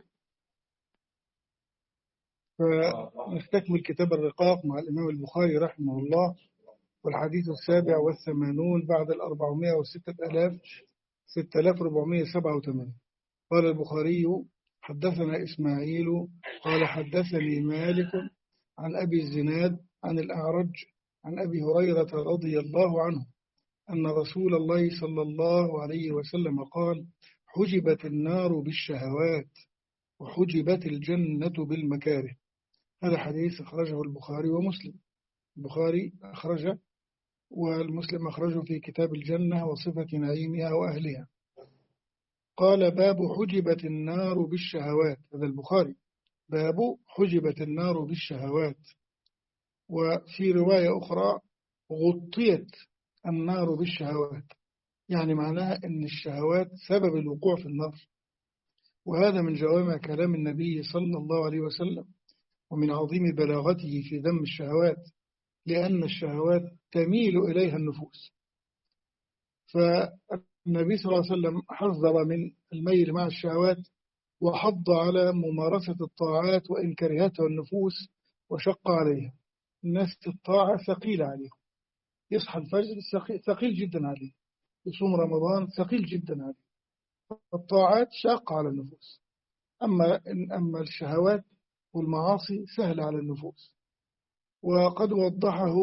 فنستكمل كتاب الرقاق مع الإمام البخاري رحمه الله، والحديث السابع والثمانون بعد الأربعمائة وستة آلاف ستة آلاف وأربعمائة وسبعة وثمانين. قال البخاري حدثنا إسماعيل قال حدثني مالك عن أبي الزناد عن الأعرج عن أبي هريرة رضي الله عنه أن رسول الله صلى الله عليه وسلم قال حجبت النار بالشهوات وحجبت الجنة بالمكاره. هذا حديث أخرجه البخاري ومسلم. البخاري أخرجه والمسلم أخرجه في كتاب الجنة وصفة نعيمها وأهلها. قال باب حجبت النار بالشهوات. هذا البخاري باب حجبت النار بالشهوات. وفي رواية أخرى غطيت النار بالشهوات، يعني معناها أن الشهوات سبب الوقوع في النار. وهذا من جوامع كلام النبي صلى الله عليه وسلم ومن عظيم بلاغته في ذم الشهوات، لأن الشهوات تميل إليها النفوس، فالنبي صلى الله عليه وسلم حذر من الميل مع الشهوات، وحض على ممارسة الطاعات وإن كرهتها النفوس وشق عليها. الناس الطاعة ثقيلة عليهم، يصحى الفجر ثقيل جدا عليه، يصوم رمضان ثقيل جدا عليه. الطاعات شاقة على النفوس، أما أما الشهوات والمعاصي سهلة على النفوس. وقد وضحه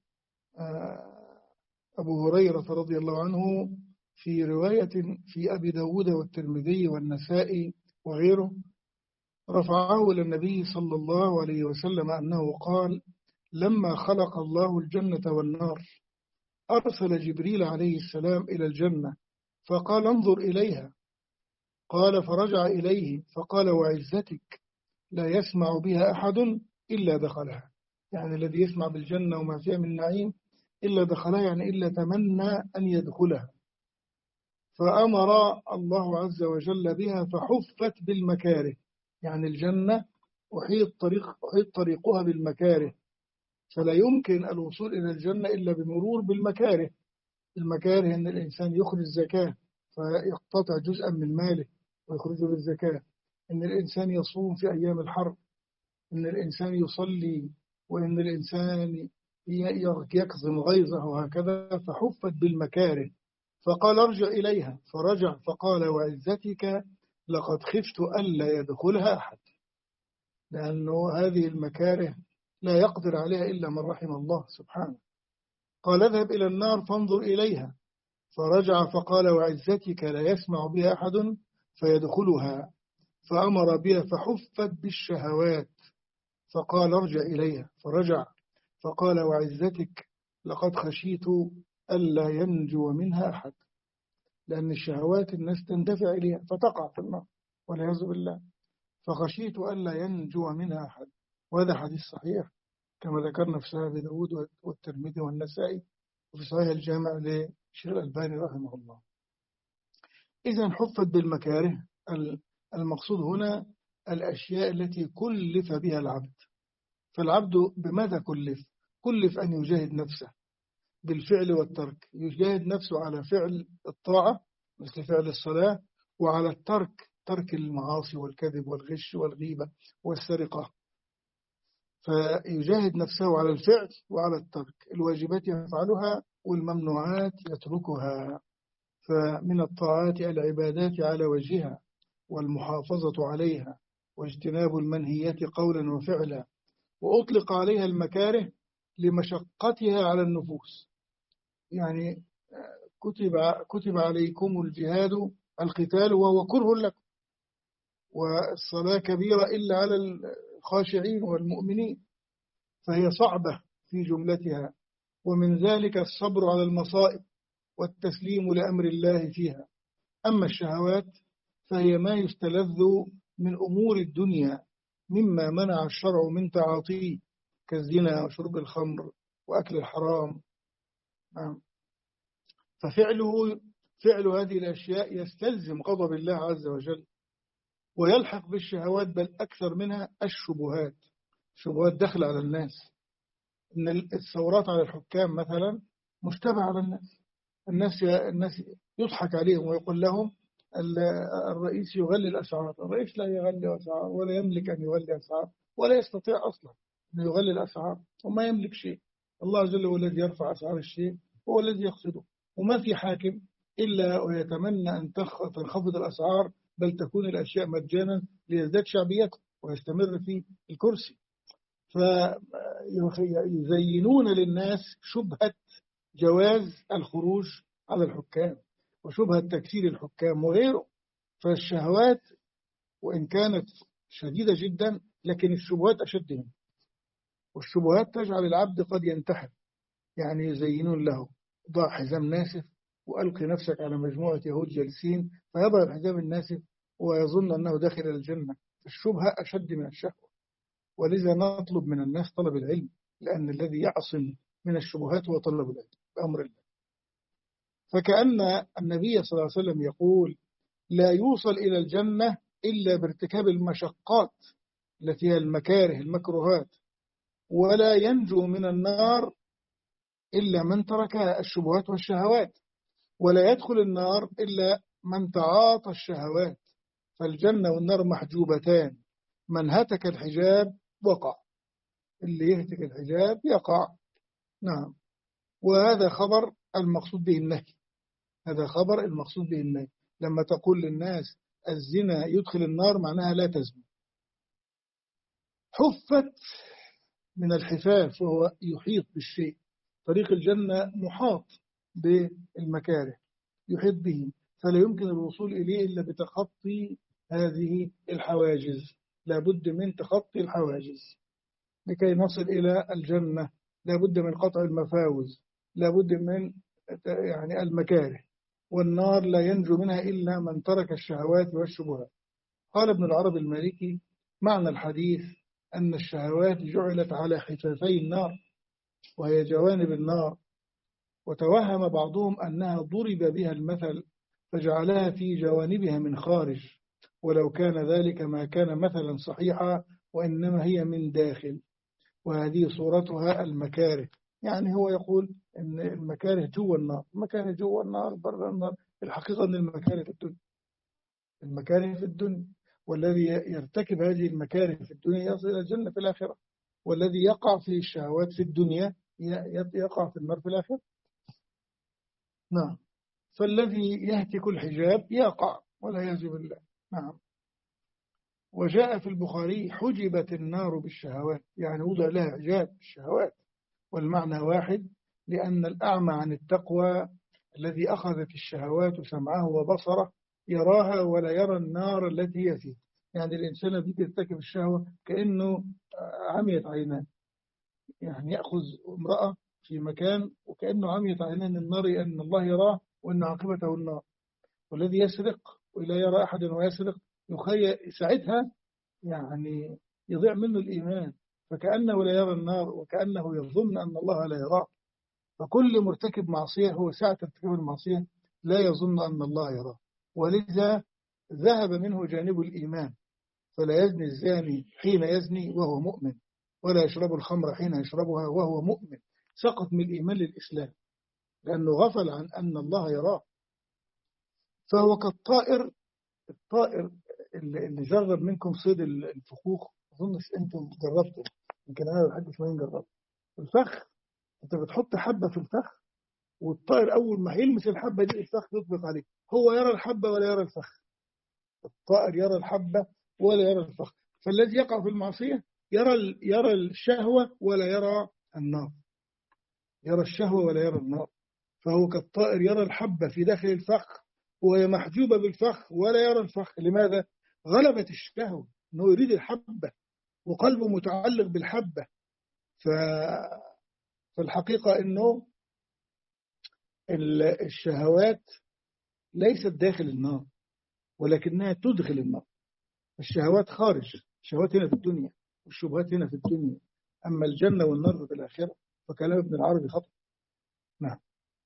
أبو هريرة رضي الله عنه في رواية في أبي داود والترمذي والنسائي وغيره، رفعه للنبي صلى الله عليه وسلم أنه قال: لما خلق الله الجنة والنار أرسل جبريل عليه السلام إلى الجنة فقال: انظر إليها. قال: فرجع إليه فقال: وعزتك لا يسمع بها أحد إلا دخلها. يعني الذي يسمع بالجنة وما فيها من نعيم إلا دخلها، يعني إلا تمنى أن يدخلها. فأمر الله عز وجل بها فحفت بالمكاره، يعني الجنة أحيط طريق أحيط طريقها بالمكاره، فلا يمكن الوصول إلى الجنة إلا بمرور بالمكاره. المكاره أن الإنسان يخرج الزكاة فيقتطع جزءا من ماله ويخرجه بالزكاة، أن الإنسان يصوم في أيام الحرب، أن الإنسان يصلي، وأن الإنسان يكظم غيظه وهكذا. فحفت بالمكاره فقال: ارجع إليها. فرجع فقال: وعزتك لقد خفت ألا يدخلها أحد، لأنه هذه المكاره لا يقدر عليها إلا من رحم الله سبحانه. قال: اذهب إلى النار فانظر إليها. فرجع فقال: وعزتك لا يسمع بها أحد فيدخلها. فأمر بها فحفت بالشهوات فقال: ارجع إليها. فرجع فقال: وعزتك لقد خشيت ألا ينجو منها أحد، لأن الشهوات الناس تندفع إليها فتقع في النار والعياذ بالله، فخشيت ألا ينجو منها أحد. وهذا حديث صحيح كما ذكرنا في صحيح داود والترمذي والنسائي، وفي صحيح الجامع للشيخ الألباني رحمه الله. إذن حفت بالمكاره، المقصود هنا الأشياء التي كلف بها العبد. فالعبد بماذا كلف؟ كلف أن يجاهد نفسه بالفعل والترك، يجاهد نفسه على فعل الطاعة مثل فعل الصلاة، وعلى الترك، ترك المعاصي والكذب والغش والغيبة والسرقة. فيجاهد نفسه على الفعل وعلى الترك، الواجبات يفعلها والممنوعات يتركها. فمن الطاعات العبادات على وجهها والمحافظة عليها واجتناب المنهيات قولا وفعلا. وأطلق عليها المكاره لمشقتها على النفوس، يعني كتب, كتب عليكم الجهاد القتال وهو كره لكم، والصلاة كبيرة إلا على الخاشعين والمؤمنين، فهي صعبة في جملتها. ومن ذلك الصبر على المصائب والتسليم لأمر الله فيها. أما الشهوات فهي ما يستلذ من أمور الدنيا مما منع الشرع من تعاطيه، كالزنا وشرب الخمر وأكل الحرام. ففعله فعل هذه الأشياء يستلزم غضب الله عز وجل، ويلحق بالشهوات بل أكثر منها الشبهات. شبهات دخل على الناس، إن الثورات على الحكام مثلا مشتبه على الناس. الناس الناس يضحك عليهم ويقول لهم الرئيس يغلي الأسعار. الرئيس لا يغلي أسعار ولا يملك أن يغلي أسعار، ولا يستطيع أصلا أن يغلي الأسعار، وما يملك شيء. الله جل وعلا الذي يرفع أسعار الشيء هو الذي يقصده. وما في حاكم إلا ويتمنى أن تنخفض الأسعار، بل تكون الأشياء مجانا ليزداد شعبيته ويستمر في الكرسي. فيزينون للناس شبهة جواز الخروج على الحكام وشبهة تكفير الحكام وغيره. فالشهوات وإن كانت شديدة جدا لكن الشبهات أشد منها، والشبهات تجعل العبد قد ينتحر. يعني يزينون له: ضع حزام ناسف وألقي نفسك على مجموعة يهود جالسين، فيضع الحزام الناسف ويظن أنه داخل الجنة. الشبهة أشد من الشهوة، ولذا نطلب من الناس طلب العلم، لأن الذي يعصم من الشبهات هو طلب العلم بأمر الله. فكأن النبي صلى الله عليه وسلم يقول: لا يوصل إلى الجنة إلا بارتكاب المشقات التي هي المكاره المكروهات، ولا ينجو من النار إلا من ترك الشبهات والشهوات. ولا يدخل النار إلا من تعاطى الشهوات، فالجنة والنار محجوبتان، من هتك الحجاب وقع. اللي يهتك الحجاب يقع. نعم. وهذا خبر المقصود به النهي، هذا خبر المقصود به النهي. لما تقول للناس الزنا يدخل النار معناها لا تزني. حفت من الحفاف وهو يحيط بالشيء. طريق الجنة محاط بالمكاره، يحيط به، فلا يمكن الوصول إليه إلا بتخطي هذه الحواجز. لابد من تخطي الحواجز لكي نصل إلى الجنة. لابد من قطع المفاوز، لابد من يعني المكاره. والنار لا ينجو منها إلا من ترك الشهوات والشبهات. قال ابن العربي المالكي: معنى الحديث أن الشهوات جعلت على حفافي النار وهي جوانب النار، وتوهم بعضهم أنها ضرب بها المثل فجعلها في جوانبها من خارج، ولو كان ذلك ما كان مثلا صحيحا، وإنما هي من داخل، وهذه صورتها المكاره. يعني هو يقول أن المكاره جوا النار، المكاره جوا النار برا النار. الحقيقة أن المكاره في الدنيا، المكاره في الدنيا، والذي يرتكب هذه المكاره في الدنيا يصل إلى الجنة في الآخرة، والذي يقع في الشهوات في الدنيا يقع في النار في الآخرة. نعم. فالذي يهتك الحجاب يقع والعياذ بالله. نعم. وجاء في البخاري: حجبت النار بالشهوات، يعني وضع لها حجاب بالشهوات، والمعنى واحد، لأن الأعمى عن التقوى الذي أخذت الشهوات سمعه وبصره يراها ولا يرى النار التي هي فيه. يعني الإنسان الذي يرتكب الشهوة كأنه عميت عيناه، يعني يأخذ امرأة في مكان وكأنه عميت عيناه النار، أن الله يراه وأن عاقبته النار. والذي يسرق ولا يرى أحدا ويسرق يخيل ساعتها يعني يضيع منه الإيمان، فكأنه لا يرى النار وكأنه يظن أن الله لا يراه. فكل مرتكب معصية هو ساعة ارتكاب المعصية لا يظن أن الله يراه، ولذا ذهب منه جانب الإيمان. فلا يزني الزاني حين يزني وهو مؤمن، ولا يشرب الخمر حين يشربها وهو مؤمن. سقط من الإيمان للإسلام لأنه غفل عن أن الله يراه. فهو كالطائر، الطائر اللي اللي جرب منكم صيد الفخوخ، أظن أنتم جربتوا، يمكن أنا لحد شوية جربت الفخ. أنت بتحط حبة في الفخ، والطائر أول ما يلمس الحبة دي الفخ يطبق عليه. هو يرى الحبة ولا يرى الفخ. الطائر يرى الحبة ولا يرى الفخ. فالذي يقع في المعصية يرى يرى الشهوة ولا يرى النار، يرى الشهوة ولا يرى النار. فهو كالطائر يرى الحبة في داخل الفخ وهي محجوبة بالفخ ولا يرى الفخ. لماذا؟ غلبت الشهوة أنه يريد الحبة وقلبه متعلق بالحبة. ف... فالحقيقة أنه الشهوات ليست داخل النار ولكنها تدخل النار. الشهوات خارج، الشهوات هنا في الدنيا والشبهات هنا في الدنيا. أما الجنة والنار في الآخرة فكلام ابن العربي خطأ. نعم.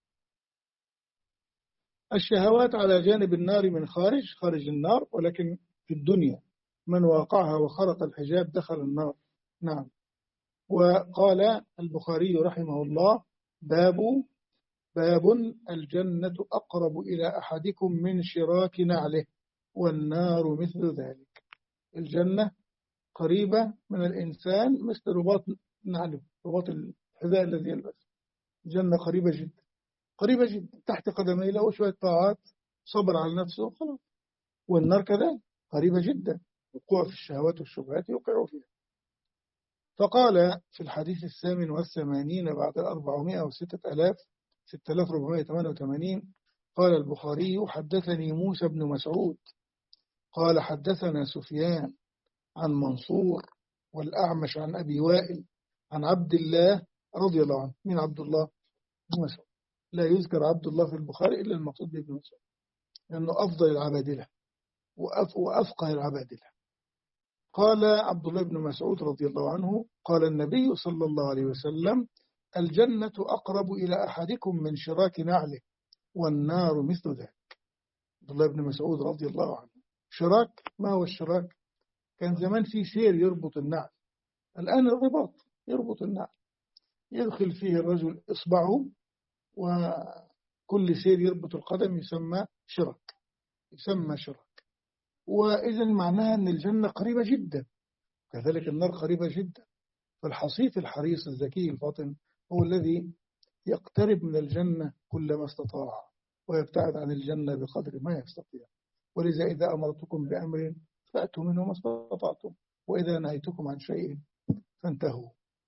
الشهوات على جانب النار من خارج، خارج النار، ولكن في الدنيا من واقعها وخرق الحجاب دخل النار. نعم. وقال البخاري رحمه الله: باب باب الجنة أقرب إلى أحدكم من شراك نعله والنار مثل ذلك. الجنة قريبة من الإنسان مثل رباط نعله، رباط الحذاء الذي يلبس. الجنة قريبة جدا، قريبة جدا، تحت قدمي له شوية طاعات، صبر على نفسه خلاص. والنار كذا قريبة جدا، وقوع في الشهوات والشبهات يوقع فيها. فقال في الحديث الثامن والثمانين بعد الأربعمائة وستة آلاف ستة آلاف وأربعمائة وثمانية وثمانين، قال البخاري: حدثني موسى بن مسعود قال حدثنا سفيان عن منصور والأعمش عن أبي وائل عن عبد الله رضي الله عنه. من عبد الله بن مسعود؟ لا يذكر عبد الله في البخاري إلا المقصود بابن مسعود، لأنه أفضل العبادلة وأفقه العبادلة. قال عبد الله بن مسعود رضي الله عنه: قال النبي صلى الله عليه وسلم: الجنة أقرب إلى أحدكم من شراك نعله والنار مثل ذلك. عبد الله بن مسعود رضي الله عنه. شراك، ما هو الشراك؟ كان زمان في سير يربط النعل، الآن الرباط يربط النعل، يدخل فيه الرجل إصبعه وكل كل سير يربط القدم يسمى شرك، يسمى شرك. وإذا معناها أن الجنة قريبة جدا، كذلك النار قريبة جدا. فالحصيف الحريص الذكي الفاطن هو الذي يقترب من الجنة كلما استطاع، ويبتعد عن الجنة بقدر ما يستطيع. ولذا إذا أمرتكم بأمر فأتوا منه ما استطعتم، وإذا نهيتكم عن شيء فانتهوا.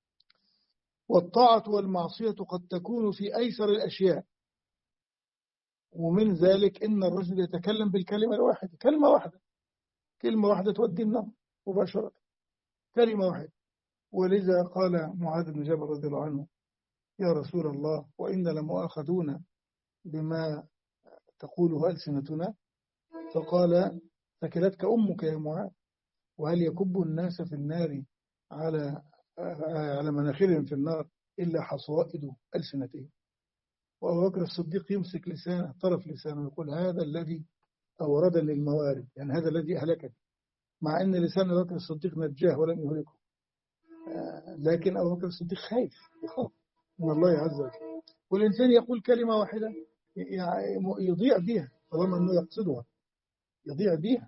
والطاعة والمعصية قد تكون في أيسر الأشياء، ومن ذلك إن الرجل يتكلم بالكلمة الواحدة، كلمة واحدة، كلمة واحدة تودي النار مباشرة، كلمة واحدة. ولذا قال معاذ بن جبل رضي الله عنه: يا رسول الله، وإن لمؤاخذون بما تقوله ألسنتنا. فقال: ثكلتك أمك يا معاذ، وهل يكب الناس في النار على على مناخرهم في النار إلا حصائد ألسنتهم. وأبو بكر الصديق يمسك لسانه، طرف لسانه، يقول: هذا الذي أوردني الموارد، يعني هذا الذي أهلكني، مع أن لسان أبو بكر الصديق نجاه ولم يهلكه. لكن أبو بكر الصديق خايف، يخاف من الله عز وجل. والإنسان يقول كلمة واحدة يضيع بها، طالما أنه يقصدها يضيع بها.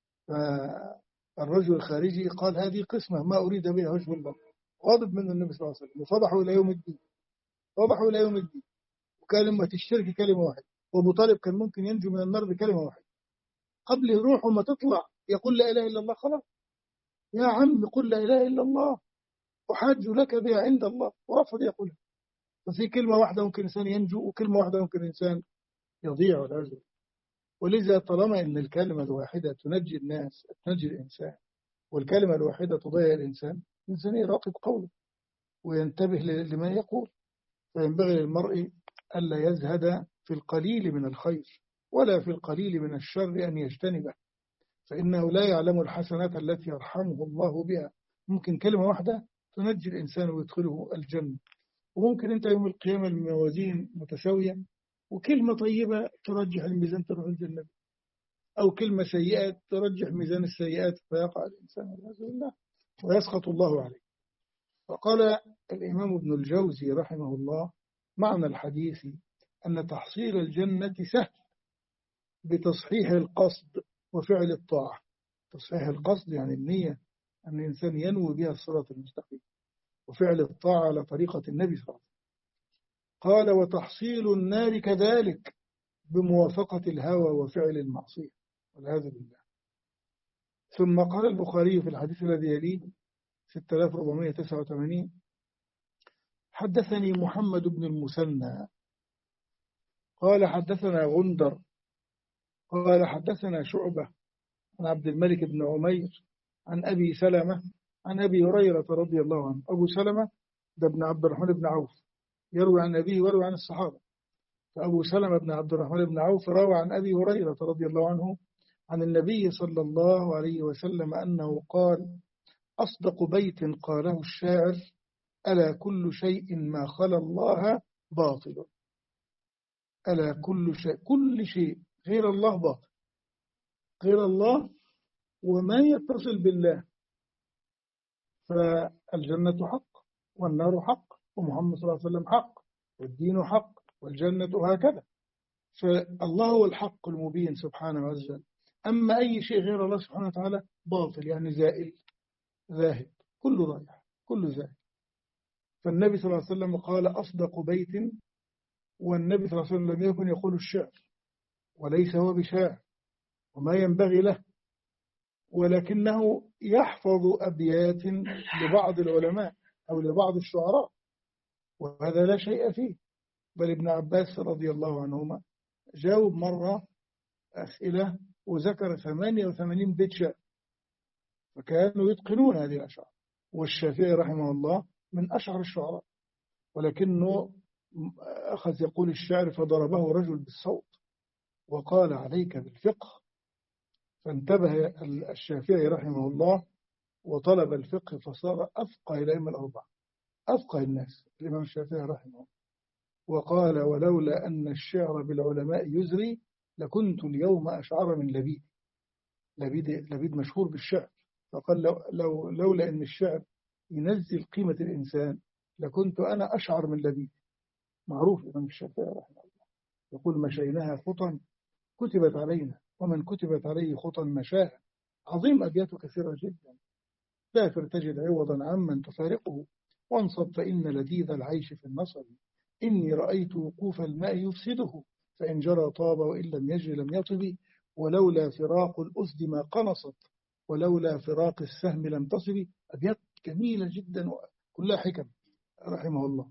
فالرجل الخارجي قال: هذه قسمة ما أريد بها وجه الله، غاضب منه النبي صلى الله عليه وسلم، وفضحوا إلى يوم الدين، فضحوا إلى يوم الدين. وكلمة الشرك كلمة واحدة، وأبو طالب كان ممكن ينجو من النار بكلمة واحدة، قبل روحه ما تطلع يقول لا إله إلا الله، خلاص يا عم قل لا إله إلا الله أحاج لك بها عند الله، ورفض يقولها. ففي كلمة واحدة ممكن إنسان ينجو، وكلمة واحدة ممكن إنسان يضيع والعياذ بالله. ولذا طالما أن الكلمة الواحدة تنجي الناس، تنجي الإنسان، والكلمة الواحدة تضيع الإنسان، الإنسان يراقب قوله وينتبه لما يقول. فينبغي للمرء ألا يزهد في القليل من الخير ولا في القليل من الشر أن يجتنبه، فإنه لا يعلم الحسنات التي يرحمه الله بها. ممكن كلمة واحدة تنجي الإنسان ويدخله الجنة، وممكن أنت يوم القيامة الموازين متساوية، وكلمة طيبة ترجح الميزان تروح الجنة، أو كلمة سيئة ترجح ميزان السيئات فيقع الإنسان والعياذ بالله ويسخط الله عليه. فقال الإمام ابن الجوزي رحمه الله: معنى الحديث أن تحصيل الجنة سهل بتصحيح القصد وفعل الطاعة. تصحيح القصد يعني النية، أن الإنسان ينوي بها الصراط المستقيم، وفعل الطاعة على طريقة النبي صلى الله عليه وسلم. قال: وتحصيل النار كذلك بموافقة الهوى وفعل المعصية والعياذ بالله. ثم قال البخاري في الحديث الذي يليه ستة آلاف وأربعمائة وتسعة وثمانين: حدثني محمد بن المثنى قال حدثنا غندر قال حدثنا شعبة عن عبد الملك بن عمير عن أبي سلمة عن أبي هريرة رضي الله عنه. أبو سلمة ده ابن عبد الرحمن بن عوف، يروي عن أبيه ويروي عن الصحابة. فأبو سلمة بن عبد الرحمن بن عوف روى عن أبي هريرة رضي الله عنه عن النبي صلى الله عليه وسلم أنه قال: أصدق بيت قاله الشاعر: ألا كل شيء ما خلا الله باطل. ألا كل شيء، كل شيء غير الله باطل، غير الله وما يتصل بالله. فالجنة حق، والنار حق، ومحمد صلى الله عليه وسلم حق، والدين حق، والجنة هكذا. فالله هو الحق المبين سبحانه وتعالى. أما أي شيء غير الله سبحانه وتعالى باطل، يعني زائل ذاهب، كله ضايع، كله زائل. فالنبي صلى الله عليه وسلم قال: أصدق بيت. والنبي صلى الله عليه وسلم لم يكن يقول الشعر، وليس هو بشاعر وما ينبغي له، ولكنه يحفظ أبيات لبعض العلماء أو لبعض الشعراء، وهذا لا شيء فيه. بل ابن عباس رضي الله عنهما جاوب مرة أسئلة وذكر ثمانية وثمانين بيت شعر، فكانوا يتقنون هذه الأشعار. والشافعي رحمه الله من أشعر الشعراء، ولكنه أخذ يقول الشعر فضربه رجل بالصوت وقال: عليك بالفقه. فانتبه الشافعي رحمه الله وطلب الفقه، فصار أفقه الأئمة الأربعة، أفقه الناس الإمام الشافعي رحمه الله. وقال: ولولا أن الشعر بالعلماء يزري لكنت اليوم أشعر من لبيد. لبيد, لبيد مشهور بالشعر. فقال: لو لو لولا أن الشعر ينزل قيمة الإنسان لكنت أنا أشعر من لبيد. معروف الإمام الشافعي رحمه الله. يقول مشيناها خطا كتبت علينا ومن كتبت عليه خطا مشاها. عظيم، أبياته كثيرة جدا. سافر تجد عوضا عمن تفارقه، وانصب فإن لذيذ العيش في النصب. إني رأيت وقوف الماء يفسده، فإن جرى طاب وإن لم يجري لم يطب. ولولا فراق الأسد ما قنصت، ولولا فراق السهم لم تصب. أبيات جميلة جدا وكلها حكم رحمه الله.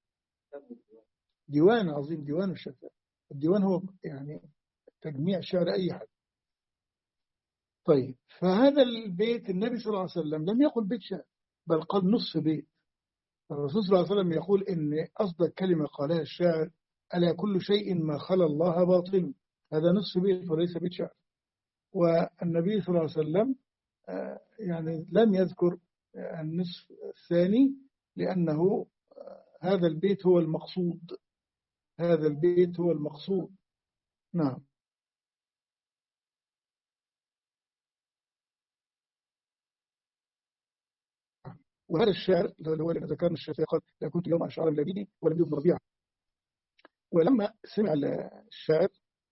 ديوان عظيم، ديوان الشفاء. الديوان هو يعني تجميع شعر أي حد. طيب، فهذا البيت النبي صلى الله عليه وسلم لم يقل بيت شعر، بل قال نصف بيت. الرسول صلى الله عليه وسلم يقول إن أصدق كلمة قالها الشاعر ألا كل شيء ما خلا الله باطل. هذا نصف بيت وليس بيت شعر. والنبي صلى الله عليه وسلم يعني لم يذكر النصف الثاني، لأنه هذا البيت هو المقصود، هذا البيت هو المقصود. نعم. وهذا الشعر اللي هو اللي ذكرنا الشافعي قال لا كنت يوم أشعار اللبيدي ولم يبن ربيعة. ولما سمع الشاعر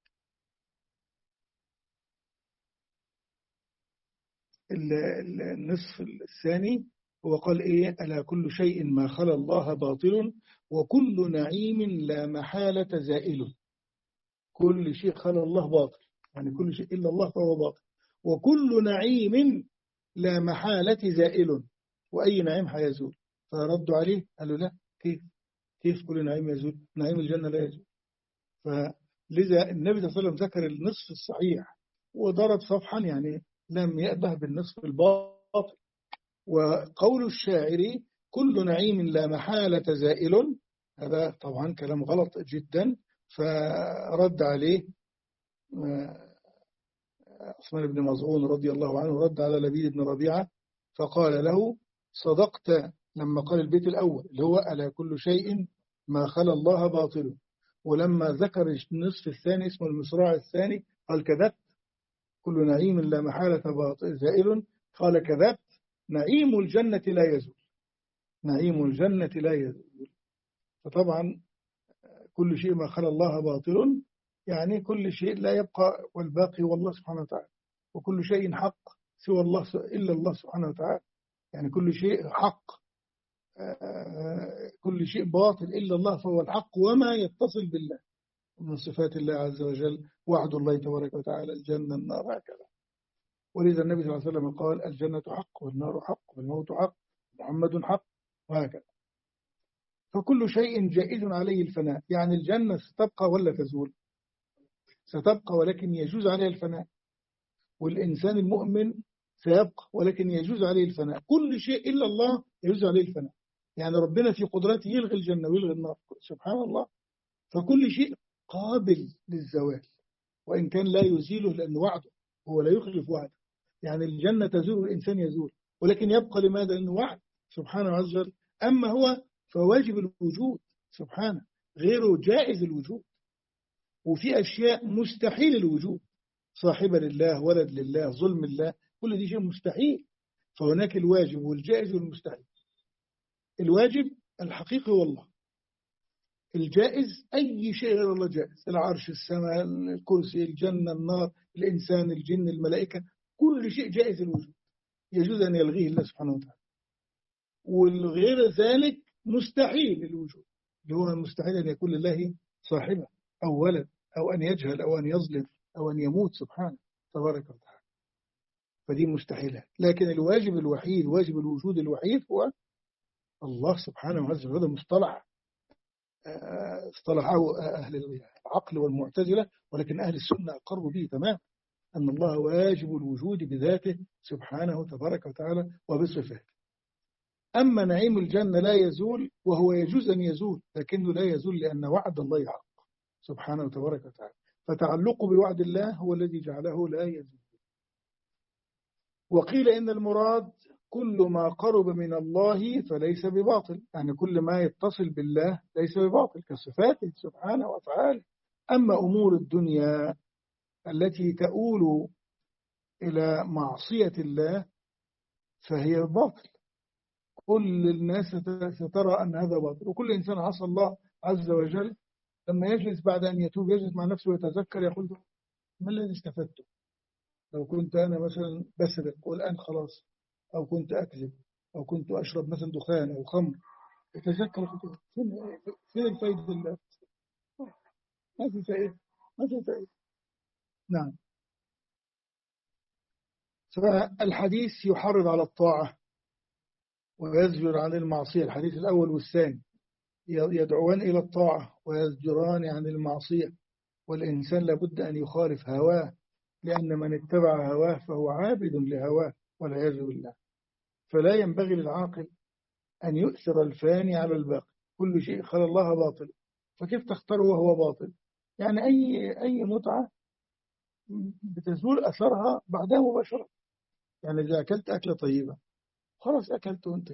النصف الثاني هو قال إيه؟ ألا كل شيء ما خلا الله باطل وكل نعيم لا محالة زائل. كل شيء خلا الله باطل، يعني كل شيء إلا الله فهو باطل. وكل نعيم لا محالة زائل، وأي نعيم حيزول. فردوا عليه قالوا لا، كيف كيف كل نعيم يزول؟ نعيم الجنة لا يزول. فلذا النبي صلى الله عليه وسلم ذكر النصف الصحيح وضرب صفحا، يعني لم يأبه بالنصف الباطل. وقول الشاعر كل نعيم لا محالة زائل، هذا طبعا كلام غلط جدا. فرد عليه عثمان بن مظعون رضي الله عنه، رد على لبيد بن ربيعة فقال له صدقت لما قال البيت الأول اللي هو ألا كل شيء ما خلا الله باطل، ولما ذكر النصف الثاني اسمه المصراع الثاني قال كذبت. كل نعيم لا محالة زائل، قال كذبت. نعيم الجنة لا يزول، نعيم الجنة لا يزول. فطبعا كل شيء ما خلا الله باطل، يعني كل شيء لا يبقى والباقي هو الله سبحانه وتعالى. وكل شيء حق سوى الله إلا الله سبحانه وتعالى، يعني كل شيء حق. كل شيء باطل إلا الله فهو الحق وما يتصل بالله من صفات الله عز وجل، وعد الله تبارك وتعالى، الجنة النار، هكذا. ولذا النبي صلى الله عليه وسلم قال الجنة حق والنار حق والموت حق محمد حق، وهكذا. فكل شيء جائز عليه الفناء، يعني الجنة ستبقى ولا تزول؟ ستبقى ولكن يجوز عليها الفناء. والإنسان المؤمن سيبقى ولكن يجوز عليه الفناء. كل شيء إلا الله يجوز عليه الفناء، يعني ربنا في قدرته يلغي الجنة ويلغي النار سبحان الله. فكل شيء قابل للزوال، وإن كان لا يزيله لأنه وعده، هو لا يخلف وعده. يعني الجنة تزول والإنسان يزول، ولكن يبقى لماذا؟ لأنه وعد سبحانه عز وجل. أما هو فواجب الوجود سبحانه، غيره جائز الوجود. وفي أشياء مستحيل الوجود، صاحبة لله، ولد لله، ظلم الله، كل دي شيء مستحيل. فهناك الواجب والجائز والمستحيل. الواجب الحقيقي والله، الجائز أي شيء غير الله جائز. العرش، السماء، الكرسي، الجنة، النار، الإنسان، الجن، الملائكة، كل شيء جائز الوجود يجوز أن يلغيه الله سبحانه وتعالى. والغير ذلك مستحيل الوجود، اللي هو مستحيل أن يكون لله صاحبة أو ولد أو أن يجهل أو أن يظلم أو أن يموت سبحانه تبارك وتعالى. فدي مستحيلة. لكن الواجب الوحيد، واجب الوجود الوحيد هو الله سبحانه وتعالى. هذا مصطلح اصطلحه أهل العقل والمعتزلة، ولكن أهل السنة أقروا به تمام، أن الله واجب الوجود بذاته سبحانه تبارك وتعالى وبصفاته. أما نعيم الجنة لا يزول، وهو يجوز أن يزول لكنه لا يزول لأن وعد الله حق سبحانه تبارك وتعالى. فتعلق بوعد الله هو الذي جعله لا يزول. وقيل إن المراد كل ما قرب من الله فليس بباطل، يعني كل ما يتصل بالله ليس بباطل كصفاته سبحانه وتعالى. أما أمور الدنيا التي تؤول إلى معصية الله فهي باطل. كل الناس سترى أن هذا باطل، وكل إنسان عصى الله عز وجل لما يجلس بعد أن يتوب يجلس مع نفسه ويتذكر يقول ما الذي استفدته؟ لو كنت أنا مثلا بسرق والآن خلاص، أو كنت أكذب، أو كنت أشرب مثلا دخان أو خمر، يتذكر فين فين الفائدة اللي ما في فائدة، ما في فائدة. نعم. فالحديث يحرض على الطاعة ويزجر عن المعصية، الحديث الأول والثاني يدعوان إلى الطاعة ويزجران عن المعصية، والإنسان لابد أن يخالف هواه، لأن من اتبع هواه فهو عابد لهواه والعياذ بالله. فلا ينبغي للعاقل أن يؤثر الفاني على الباقي، كل شيء خلى الله باطل، فكيف تختاره وهو باطل؟ يعني أي أي متعة بتزول أثرها بعدها مباشرة. يعني إذا أكلت أكلة طيبة خلاص أكلت وانت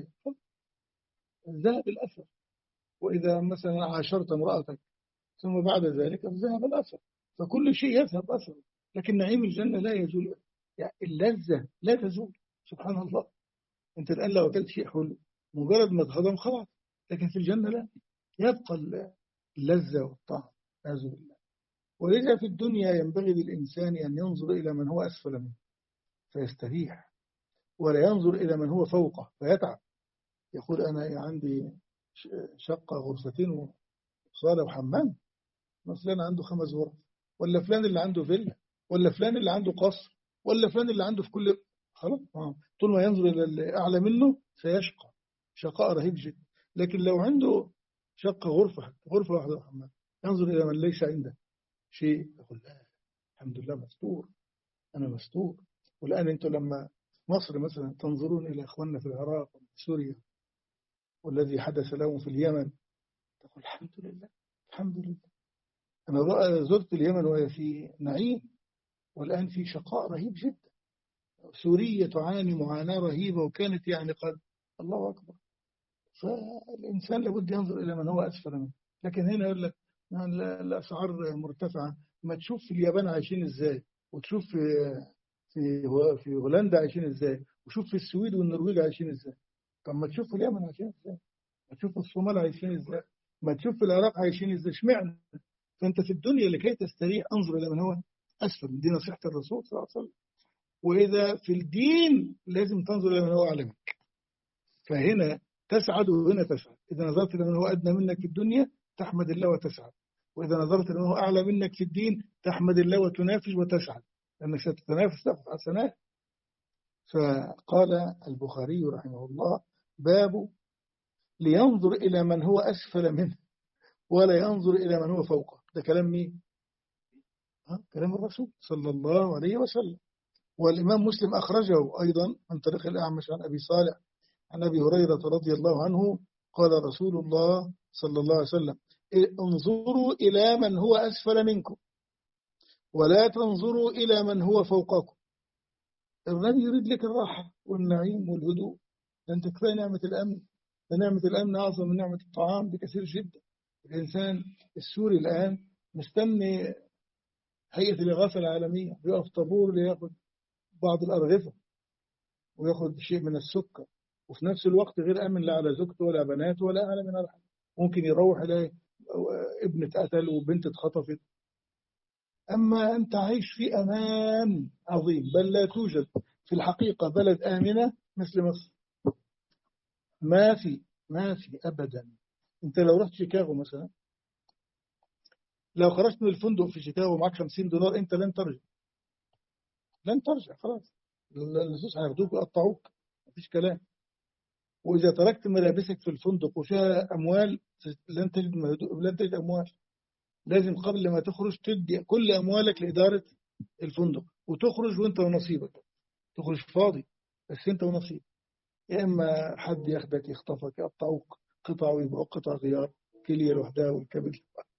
ذهب الأثر، وإذا مثلا عاشرت امرأتك ثم بعد ذلك ذهب الأثر، فكل شيء يذهب أثره، لكن نعيم الجنة لا يزول، يعني اللذة لا تزول. سبحان الله، أنت الآن لو أكلت شيء حلو مجرد ما تهضم خلاص، لكن في الجنة لا، يبقى اللذة والطعم أعوذ بالله. ولذا في الدنيا ينبغي للإنسان أن ينظر إلى من هو أسفل منه فيستريح، ولا ينظر إلى من هو فوقه فيتعب. يقول أنا عندي شقة غرفتين وصالة وحمام، فلان عنده خمس غرف، ولا فلان اللي عنده فيلا، ولا فلان اللي عنده قصر، ولا فلان اللي عنده في كل خلاص. طول ما ينظر إلى اللي أعلى منه سيشقى شقاء رهيب جدا. لكن لو عنده شقة غرفة غرفة واحدة وحمام، ينظر إلى من ليس عنده شيء يقول لا الحمد لله مستور، أنا مستور. والآن أنتم لما مصر مثلا تنظرون إلى إخواننا في العراق وسوريا والذي حدث لهم في اليمن، تقول الحمد لله الحمد لله. أنا زرت اليمن وهي في نعيم، والآن في شقاء رهيب جدا. سوريا تعاني معاناة رهيبة، وكانت يعني قد الله أكبر. فالإنسان لابد ينظر إلى من هو أسفل منه. لكن هنا يقول لك الأسعار مرتفعة، ما تشوف في اليابان عايشين إزاي، وتشوف في في في هولندا عايشين إزاي، وشوف في السويد والنرويج عايشين إزاي. طب ما تشوف في اليمن عايشين إزاي، ما تشوف في الصومال عايشين إزاي، ما تشوف في العراق عايشين إزاي، اشمعنى؟ فأنت في الدنيا لكي تستريح انظر إلى من هو أسفل. دي نصيحة الرسول صلى الله عليه وسلم. وإذا في الدين لازم تنظر إلى من هو أعلى منك، فهنا تسعد وهنا تسعد. إذا نظرت إلى من هو أدنى منك في الدنيا تحمد الله وتسعد، وإذا نظرت إلى من هو أعلى منك في الدين تحمد الله وتنافس وتسعد، لأنك ستتنافس تأخذ حسنات. فقال البخاري رحمه الله باب لينظر إلى من هو أسفل منه ولا ينظر إلى من هو فوقه. ده كلام مين؟ ها؟ كلام الرسول صلى الله عليه وسلم. والإمام مسلم أخرجه أيضا من طريق الأعمش عن أبي صالح عن أبي هريرة رضي الله عنه قال رسول الله صلى الله عليه وسلم انظروا إلى من هو أسفل منكم ولا تنظروا إلى من هو فوقكم. الرجل يريد لك الراحة والنعيم والهدوء، أنت كفاية نعمة الأمن، فنعمة الأمن أعظم من نعمة الطعام بكثير جدا. الإنسان السوري الآن مستني هيئة الإغاثة العالمية يقف طابور ليأخذ بعض الأرغفة ويأخذ شيء من السكر، وفي نفس الوقت غير أمن لا على زوجته ولا بناته ولا أهل من أحد. ممكن يروح إليه ابن اتقتل وبنت اتخطفت. أما أنت عايش في أمان عظيم، بل لا توجد في الحقيقة بلد آمنة مثل مصر. ما في ما في أبدا. أنت لو رحت شيكاغو مثلا، لو خرجت من الفندق في شيكاغو معك خمسين دولار أنت لن ترجع، لن ترجع خلاص. اللصوص هياخدوك ويقطعوك، مفيش كلام. وإذا تركت ملابسك في الفندق وفيها أموال لن تجد لن تجد أموال. لازم قبل ما تخرج تدي كل أموالك لإدارة الفندق، وتخرج وأنت ونصيبك، تخرج فاضي بس أنت ونصيبك. يا إما حد ياخدك يخطفك يقطعوك قطع ويبيعوك قطع غيار، كلية لوحدها والكبد.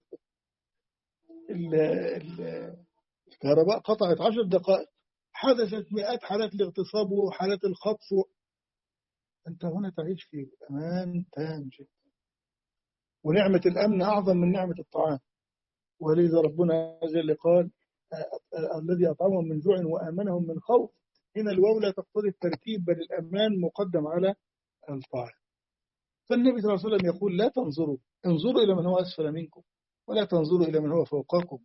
الكهرباء قطعت عشر دقائق، حدثت مئات حالات الاغتصاب وحالات الخطف. أنت هنا تعيش في أمان تام جدا، ونعمة الأمن أعظم من نعمة الطعام. ولذا ربنا عز وجل قال الذي أطعمهم من جوع وآمنهم من خوف. هنا الواو لا تقتضي الترتيب، بل الأمان مقدم على الطاعة. فالنبي صلى الله عليه وسلم يقول لا تنظروا، انظروا إلى من هو أسفل منكم ولا تنظروا إلى من هو فوقكم.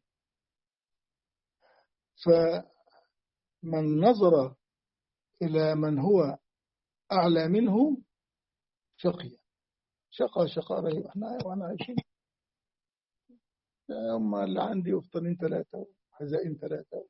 فمن نظر إلى من هو أعلى منه شقي، شقى شقاء رهيب. احنا وانا عايشين هم اللي عندي أفطانين ثلاثة وحزائين ثلاثة،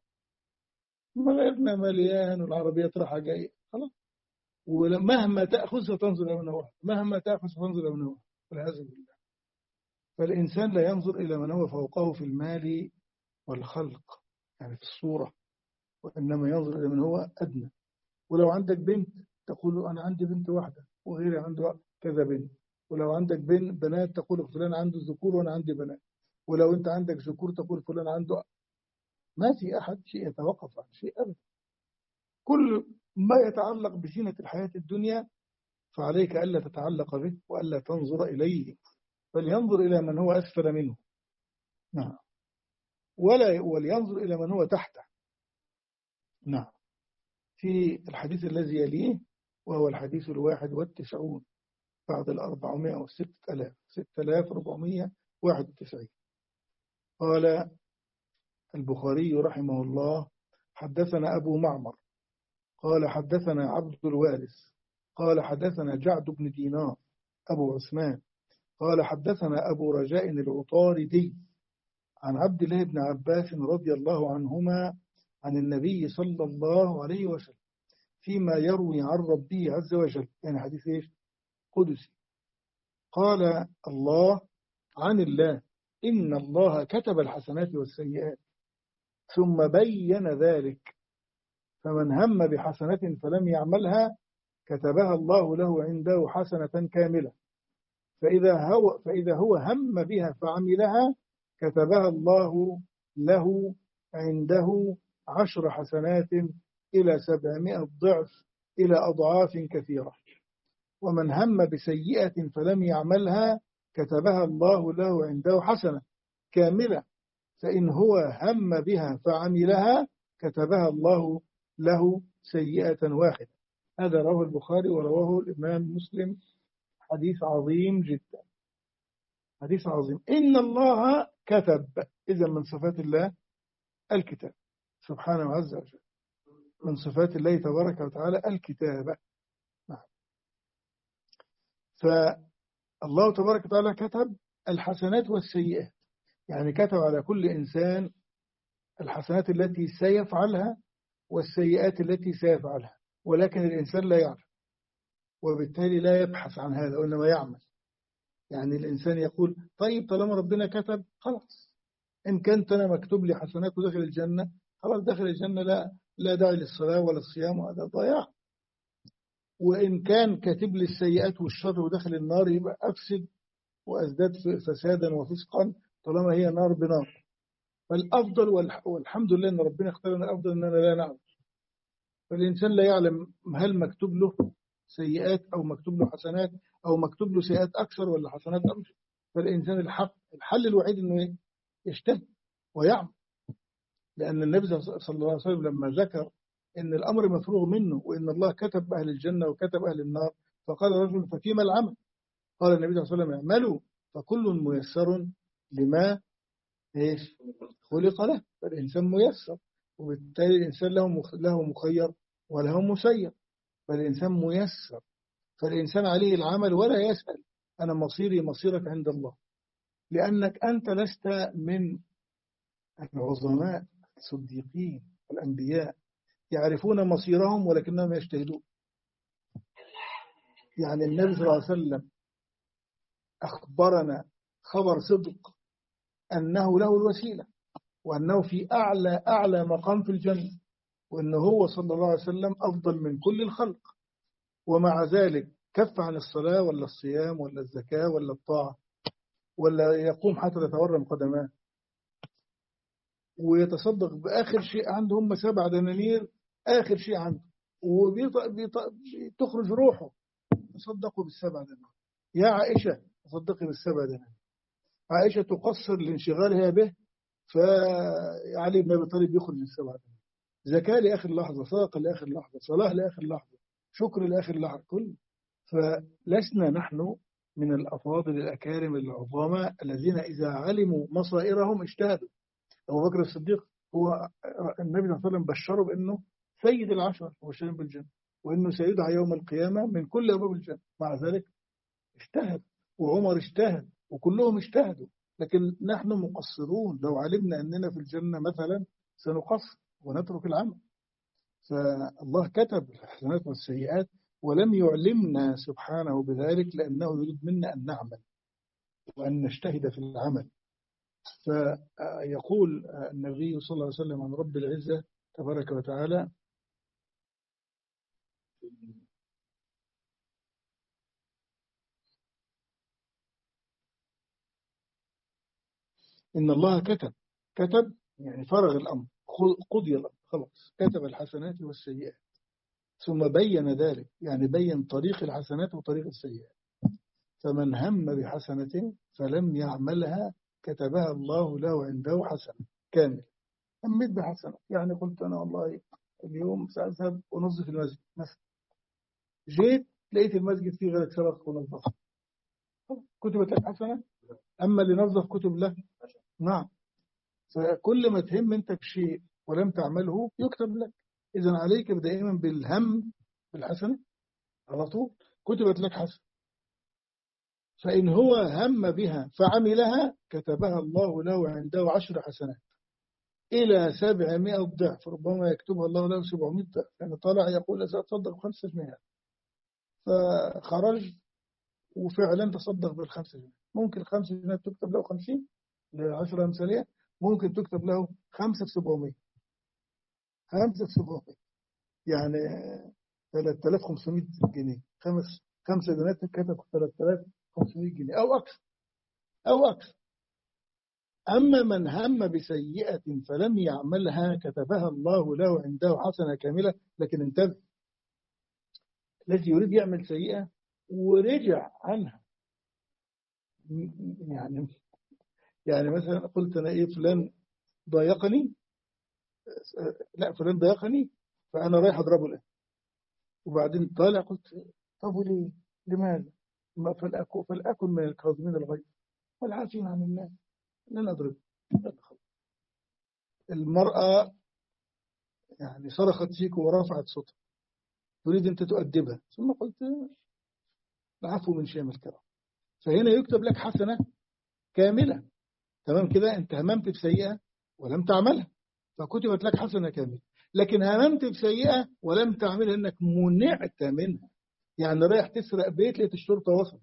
غيرنا مليان والعربيات رايحة جاية خلاص. ومهما تأخذ ستنظر إلى من هو، مهما تأخذ ستنظر إلى من هو، والعياذ بالله. فالإنسان لا ينظر إلى من هو فوقه في المال والخلق يعني في الصورة، وإنما ينظر إلى من هو أدنى. ولو عندك بنت تقول أنا عندي بنت واحدة وغيري عنده كذا بنت، ولو عندك بنت بنات تقول فلان عنده ذكور وأنا عندي بنات، ولو أنت عندك ذكور تقول فلان عنده. ما في أحد شيء يتوقف عن شيء أبدا. كل ما يتعلق بزينة الحياة الدنيا فعليك ألا تتعلق به وألا تنظر إليه، بل ينظر إلى من هو أسفل منه. نعم. ولا ولينظر إلى من هو تحته. نعم. في الحديث الذي يليه وهو الحديث الواحد والتسعون بعد الأربعمائة وستة آلاف ستة آلاف أربعمائة واحد وتسعين، قال البخاري رحمه الله: حدثنا أبو معمر قال حدثنا عبد الوارث قال حدثنا جعد بن دينار أبو عثمان قال حدثنا أبو رجاء العطاردي عن عبد الله بن عباس رضي الله عنهما عن النبي صلى الله عليه وسلم فيما يروي عن ربه عز وجل، يعني حديث إيش؟ قدسي. قال الله عن الله: إن الله كتب الحسنات والسيئات ثم بين ذلك، فمن هم بحسنة فلم يعملها كتبها الله له عنده حسنة كاملة، فإذا هو, فإذا هو هم بها فعملها كتبها الله له عنده عشر حسنات إلى سبعمائة ضعف إلى أضعاف كثيرة. ومن هم بسيئة فلم يعملها كتبها الله له عنده حسنة كاملة، فإن هو هم بها فعملها كتبها الله له سيئة واحدة. هذا رواه البخاري ورواه الإمام مسلم. حديث عظيم جدا، حديث عظيم. إن الله كتب، إذا من صفات الله الكتاب سبحانه عز وجل، من صفات الله تبارك وتعالى الكتابة. فالله تبارك وتعالى كتب الحسنات والسيئات، يعني كتب على كل إنسان الحسنات التي سيفعلها والسيئات التي سيفعلها، ولكن الإنسان لا يعلم، وبالتالي لا يبحث عن هذا وإنما يعمل. يعني الإنسان يقول طيب طالما ربنا كتب خلاص، إن كنت أنا مكتوب لي حسنات وداخل الجنة خلاص داخل الجنة، لا لا داعي للصلاة ولا الصيام، وهذا ضياع. وإن كان كاتب لي السيئات والشر وداخل النار يبقى أفسد وأزداد فسادا وفسقا طالما هي نار بنار. فالأفضل والحمد لله أن ربنا اختار لنا الأفضل أننا لا نعلم. فالإنسان لا يعلم هل مكتوب له سيئات أو مكتوب له حسنات أو مكتوب له سيئات أكثر ولا حسنات أكثر. فالإنسان الحق الحل الوحيد أنه يجتهد ويعمل، لأن النبي صلى الله عليه وسلم لما ذكر إن الأمر مفروغ منه وإن الله كتب أهل الجنة وكتب أهل النار، فقال رجل ففيما العمل؟ قال النبي صلى الله عليه وسلم: اعملوا فكل ميسر لما إيش خلق له. فالإنسان ميسر، وبالتالي الإنسان له له مخير وله مسير، فالإنسان ميسر. فالإنسان عليه العمل ولا يسأل أنا مصيري مصيرك عند الله، لأنك أنت لست من العظماء الصديقين الأنبياء يعرفون مصيرهم ولكنهم يجتهدون. يعني النبي صلى الله عليه وسلم أخبرنا خبر صدق أنه له الوسيلة، وأنه في أعلى أعلى مقام في الجنة، وأنه هو صلى الله عليه وسلم أفضل من كل الخلق، ومع ذلك كف عن الصلاة ولا الصيام ولا الزكاة ولا الطاعة، ولا يقوم حتى تتورم قدماه، ويتصدق بآخر شيء عنده هم سبع دنانير آخر شيء عنده، وتخرج روحه تصدقوا بالسبع دنانير. يا عائشة تصدقي بالسبع دنانير. عائشة تقصر لانشغالها به، فعلي بن أبي طالب يخرج السبع دنانير. زكاة لآخر لحظة، صدقة لآخر لحظة، صلاة لآخر لحظة، شكر لآخر لحظة، كل. فلسنا نحن من الأفاضل الأكارم العظامى الذين إذا علموا مصائرهم اجتهدوا. أبو بكر الصديق هو النبي صلى الله عليه وسلم بشره بأنه سيد العشر مبشرين بالجنة، وأنه سيدعى يوم القيامة من كل أبواب الجنة. مع ذلك اجتهد، وعمر اجتهد، وكلهم اجتهدوا. لكن نحن مقصرون، لو علمنا أننا في الجنة مثلا سنقصر ونترك العمل. فالله كتب الحسنات والسيئات ولم يعلمنا سبحانه بذلك، لأنه يريد منا أن نعمل وأن نجتهد في العمل. فيقول النبي صلى الله عليه وسلم عن رب العزة تبارك وتعالى: إن الله كتب كتب يعني فرغ الأمر، قضي الأمر خلاص، كتب الحسنات والسيئات، ثم بين ذلك، يعني بين طريق الحسنات وطريق السيئات. فمن هم بحسنة فلم يعملها كتبها الله له عنده حسنة كامل. همت بحسنة، يعني قلت أنا والله اليوم سأذهب ونظف المسجد مثلا، جيت لقيت المسجد فيه غير سبق ونظفه، كتبت لك حسنة. أما اللي نظف كتب له، نعم. فكل ما تهم أنت بشيء ولم تعمله يكتب لك. إذن عليك دائما بالهم بالحسنة على طول، كتبت لك حسنة. فإن هو هم بها فعملها كتبها الله له عنده عشر حسنات إلى سبعمائة ضعف، ربما يكتبها الله له سبعمائة ضعف. يعني طالع يقول سأتصدق بخمسة جنيه، فخرج وفعلا تصدق بالخمسة جنيه، ممكن خمسة جنيه تكتب له خمسين لعشرة أمثالية، ممكن تكتب له خمسة في سبعمائة، خمسة في سبعمائة يعني ثلاثة آلاف وخمسمائة جنيه، خمس خمسة جنيه تكتب ثلاثة آلاف وخمسمائة جنيه أو أكثر أو أكثر. أما من هم بسيئة فلم يعملها كتبها الله له عنده حسنة كاملة. لكن انتبه، الذي يريد يعمل سيئة ورجع عنها، يعني يعني مثلا قلت أنا إيه فلان ضايقني، لا فلان ضايقني فأنا رايح أضربه الآن، وبعدين طالع قلت طب وليه؟ لماذا؟ ما فلأكن فلأكن من الكاظمين الغيظ والعافين عن الناس، لن أضربه. المرأة يعني صرخت فيك ورفعت صوتها، تريد أنت تؤدبها، ثم قلت العفو من شيم الكرام. فهنا يكتب لك حسنة كاملة، تمام كده. أنت هممت بسيئة ولم تعملها فكتبت لك حسنة كاملة. لكن هممت بسيئة ولم تعملها، إنك منعت منها. يعني رايح تسرق بيت لقيت الشرطة وصل،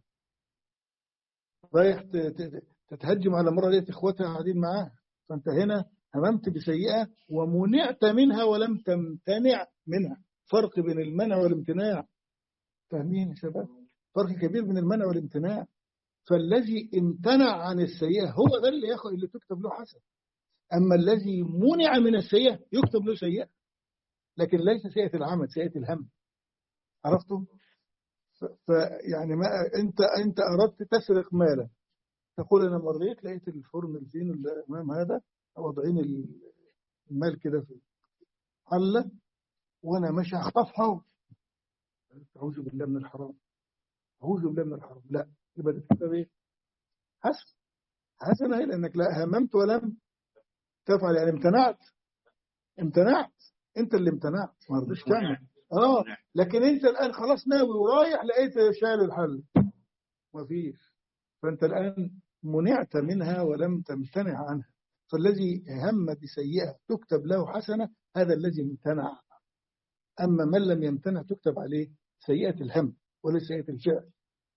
رايح تتهجم على مرة لقيت إخواتها قاعدين معاها، فأنت هنا هممت بسيئة ومنعت منها ولم تمتنع منها. فرق بين المنع والامتناع، فاهمين يا شباب؟ فرق كبير بين المنع والامتناع. فالذي امتنع عن السيئة هو ده اللي ياخذ اللي تكتب له حسن، أما الذي منع من السيئة يكتب له سيئة، لكن ليس سيئة العمل، سيئة الهم. عرفتم؟ فيعني ما أنت أنت أردت تسرق مالا، تقول أنا مريت لقيت الفرن الزين اللي أمام هذا وضعين المال كده في حلة وأنا ماشي أخطفها، أعوذ بالله من الحرام، أعوذ بالله من الحرام. لا، يبقى تكتب إيه؟ حسن حسنة هي، لأنك لا هممت ولم تفعل، يعني امتنعت امتنعت أنت اللي امتنعت، ما رضيتش تعمل. آه لكن أنت الآن خلاص ناوي ورايح لقيت شال الحل، ما فيش. فأنت الآن منعت منها ولم تمتنع عنها. فالذي هم بسيئة تكتب له حسنة هذا الذي امتنع. أما من لم يمتنع تكتب عليه سيئة الهم وليس سيئة الفعل.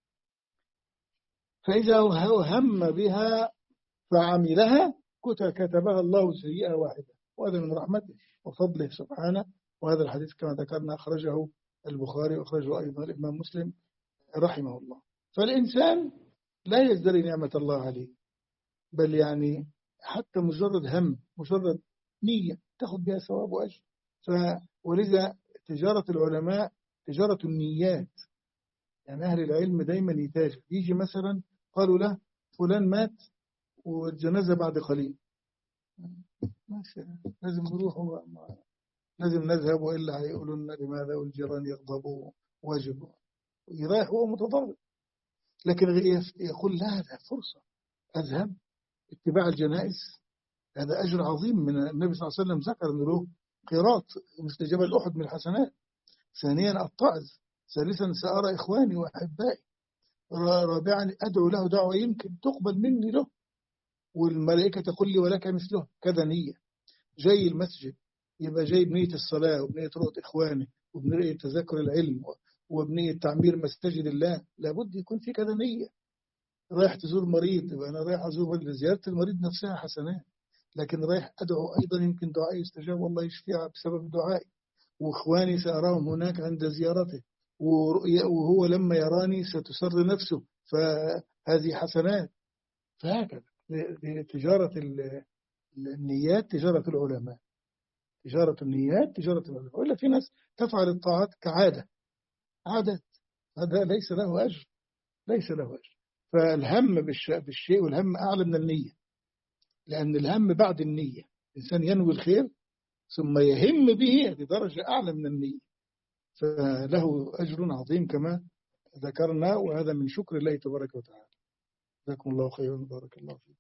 فإذا هو هم بها فعملها كتبها الله سيئة واحدة، وهذا من رحمته وفضله سبحانه. وهذا الحديث كما ذكرنا أخرجه البخاري وأخرجه أيضا الإمام مسلم رحمه الله. فالإنسان لا يزدري نعمة الله عليه، بل يعني حتى مجرد هم، مجرد نية تأخذ بها ثواب وأجر. ولذا تجارة العلماء تجارة النيات، يعني أهل العلم دايما يتاجر. يجي مثلا قالوا له فلان مات والجنازة بعد قليل، ماشي لازم نروح، لازم نذهب وإلا هيقولوا لنا لماذا والجيران يغضبوا، واجب يرايح هو متضرر. لكن يقول لا، هذا فرصة أذهب اتباع الجنائز، هذا أجر عظيم. من النبي صلى الله عليه وسلم ذكر أنه له قيراط مثل جبل أحد من الحسنات. ثانيا الطعز. ثالثا سأرى إخواني وأحبائي. رابعا أدعو له دعوة يمكن تقبل مني له، والملائكة تقول لي ولك مثله. كذا نية. جاي المسجد يبقى جاي بنية الصلاة وبنية رؤية إخواني وبنية تذكر العلم وبنية تعمير مساجد الله. لابد يكون في كذا نية. رايح تزور مريض، يبقى أنا رايح أزور، زيارة المريض نفسها حسنات، لكن رايح أدعو أيضا يمكن دعائي يستجاب والله يشفيها بسبب دعائي. وإخواني سأراهم هناك عند زيارته، وهو لما يراني ستسر نفسه، فهذه حسنات. فهكذا تجارة النيات تجارة العلماء. تجارة النيات تجارة العلماء. وإلا في ناس تفعل الطاعات كعادة، عادة، هذا ليس له أجر، ليس له أجر. فالهم بالشيء، والهم أعلى من النية، لأن الهم بعد النية. الإنسان ينوي الخير ثم يهم به، هذه درجة أعلى من النية، فله أجر عظيم كما ذكرنا، وهذا من شكر الله تبارك وتعالى. جزاكم الله خيرا، بارك الله فيكم.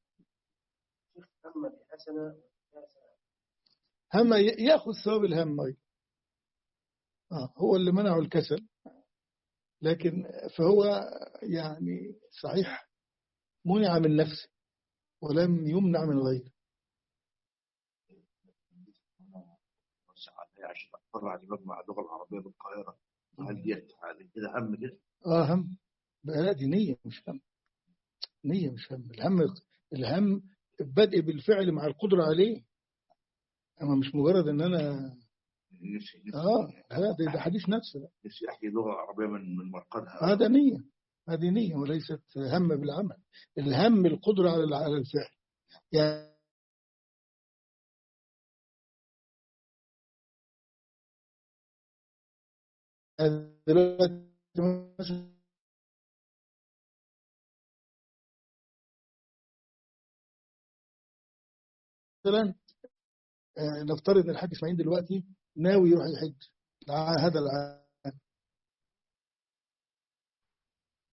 هم يأخذ ثواب الهم أيضا. آه هو اللي منعه الكسل، لكن فهو يعني صحيح منع من نفسه ولم يمنع من غيره. عشان أطلع على مجمع اللغة العربية بالقاهرة، هل دي هذه كده هم كده؟ آه هم بقى، دي نية مش هم. نية مش هم. الهم الهم بدء بالفعل مع القدرة عليه، أما مش مجرد إن أنا نفسي نفسي آه هذا ده حديث نفس. نفسي أحكي لغة عربية من من مرقدها. هذا نية، هذه نية وليست هم بالعمل. الهم القدرة على الفعل. يعني دلوقتي مثلا نفترض ان الحاج اسماعيل دلوقتي ناوي يروح يحج هذا العام،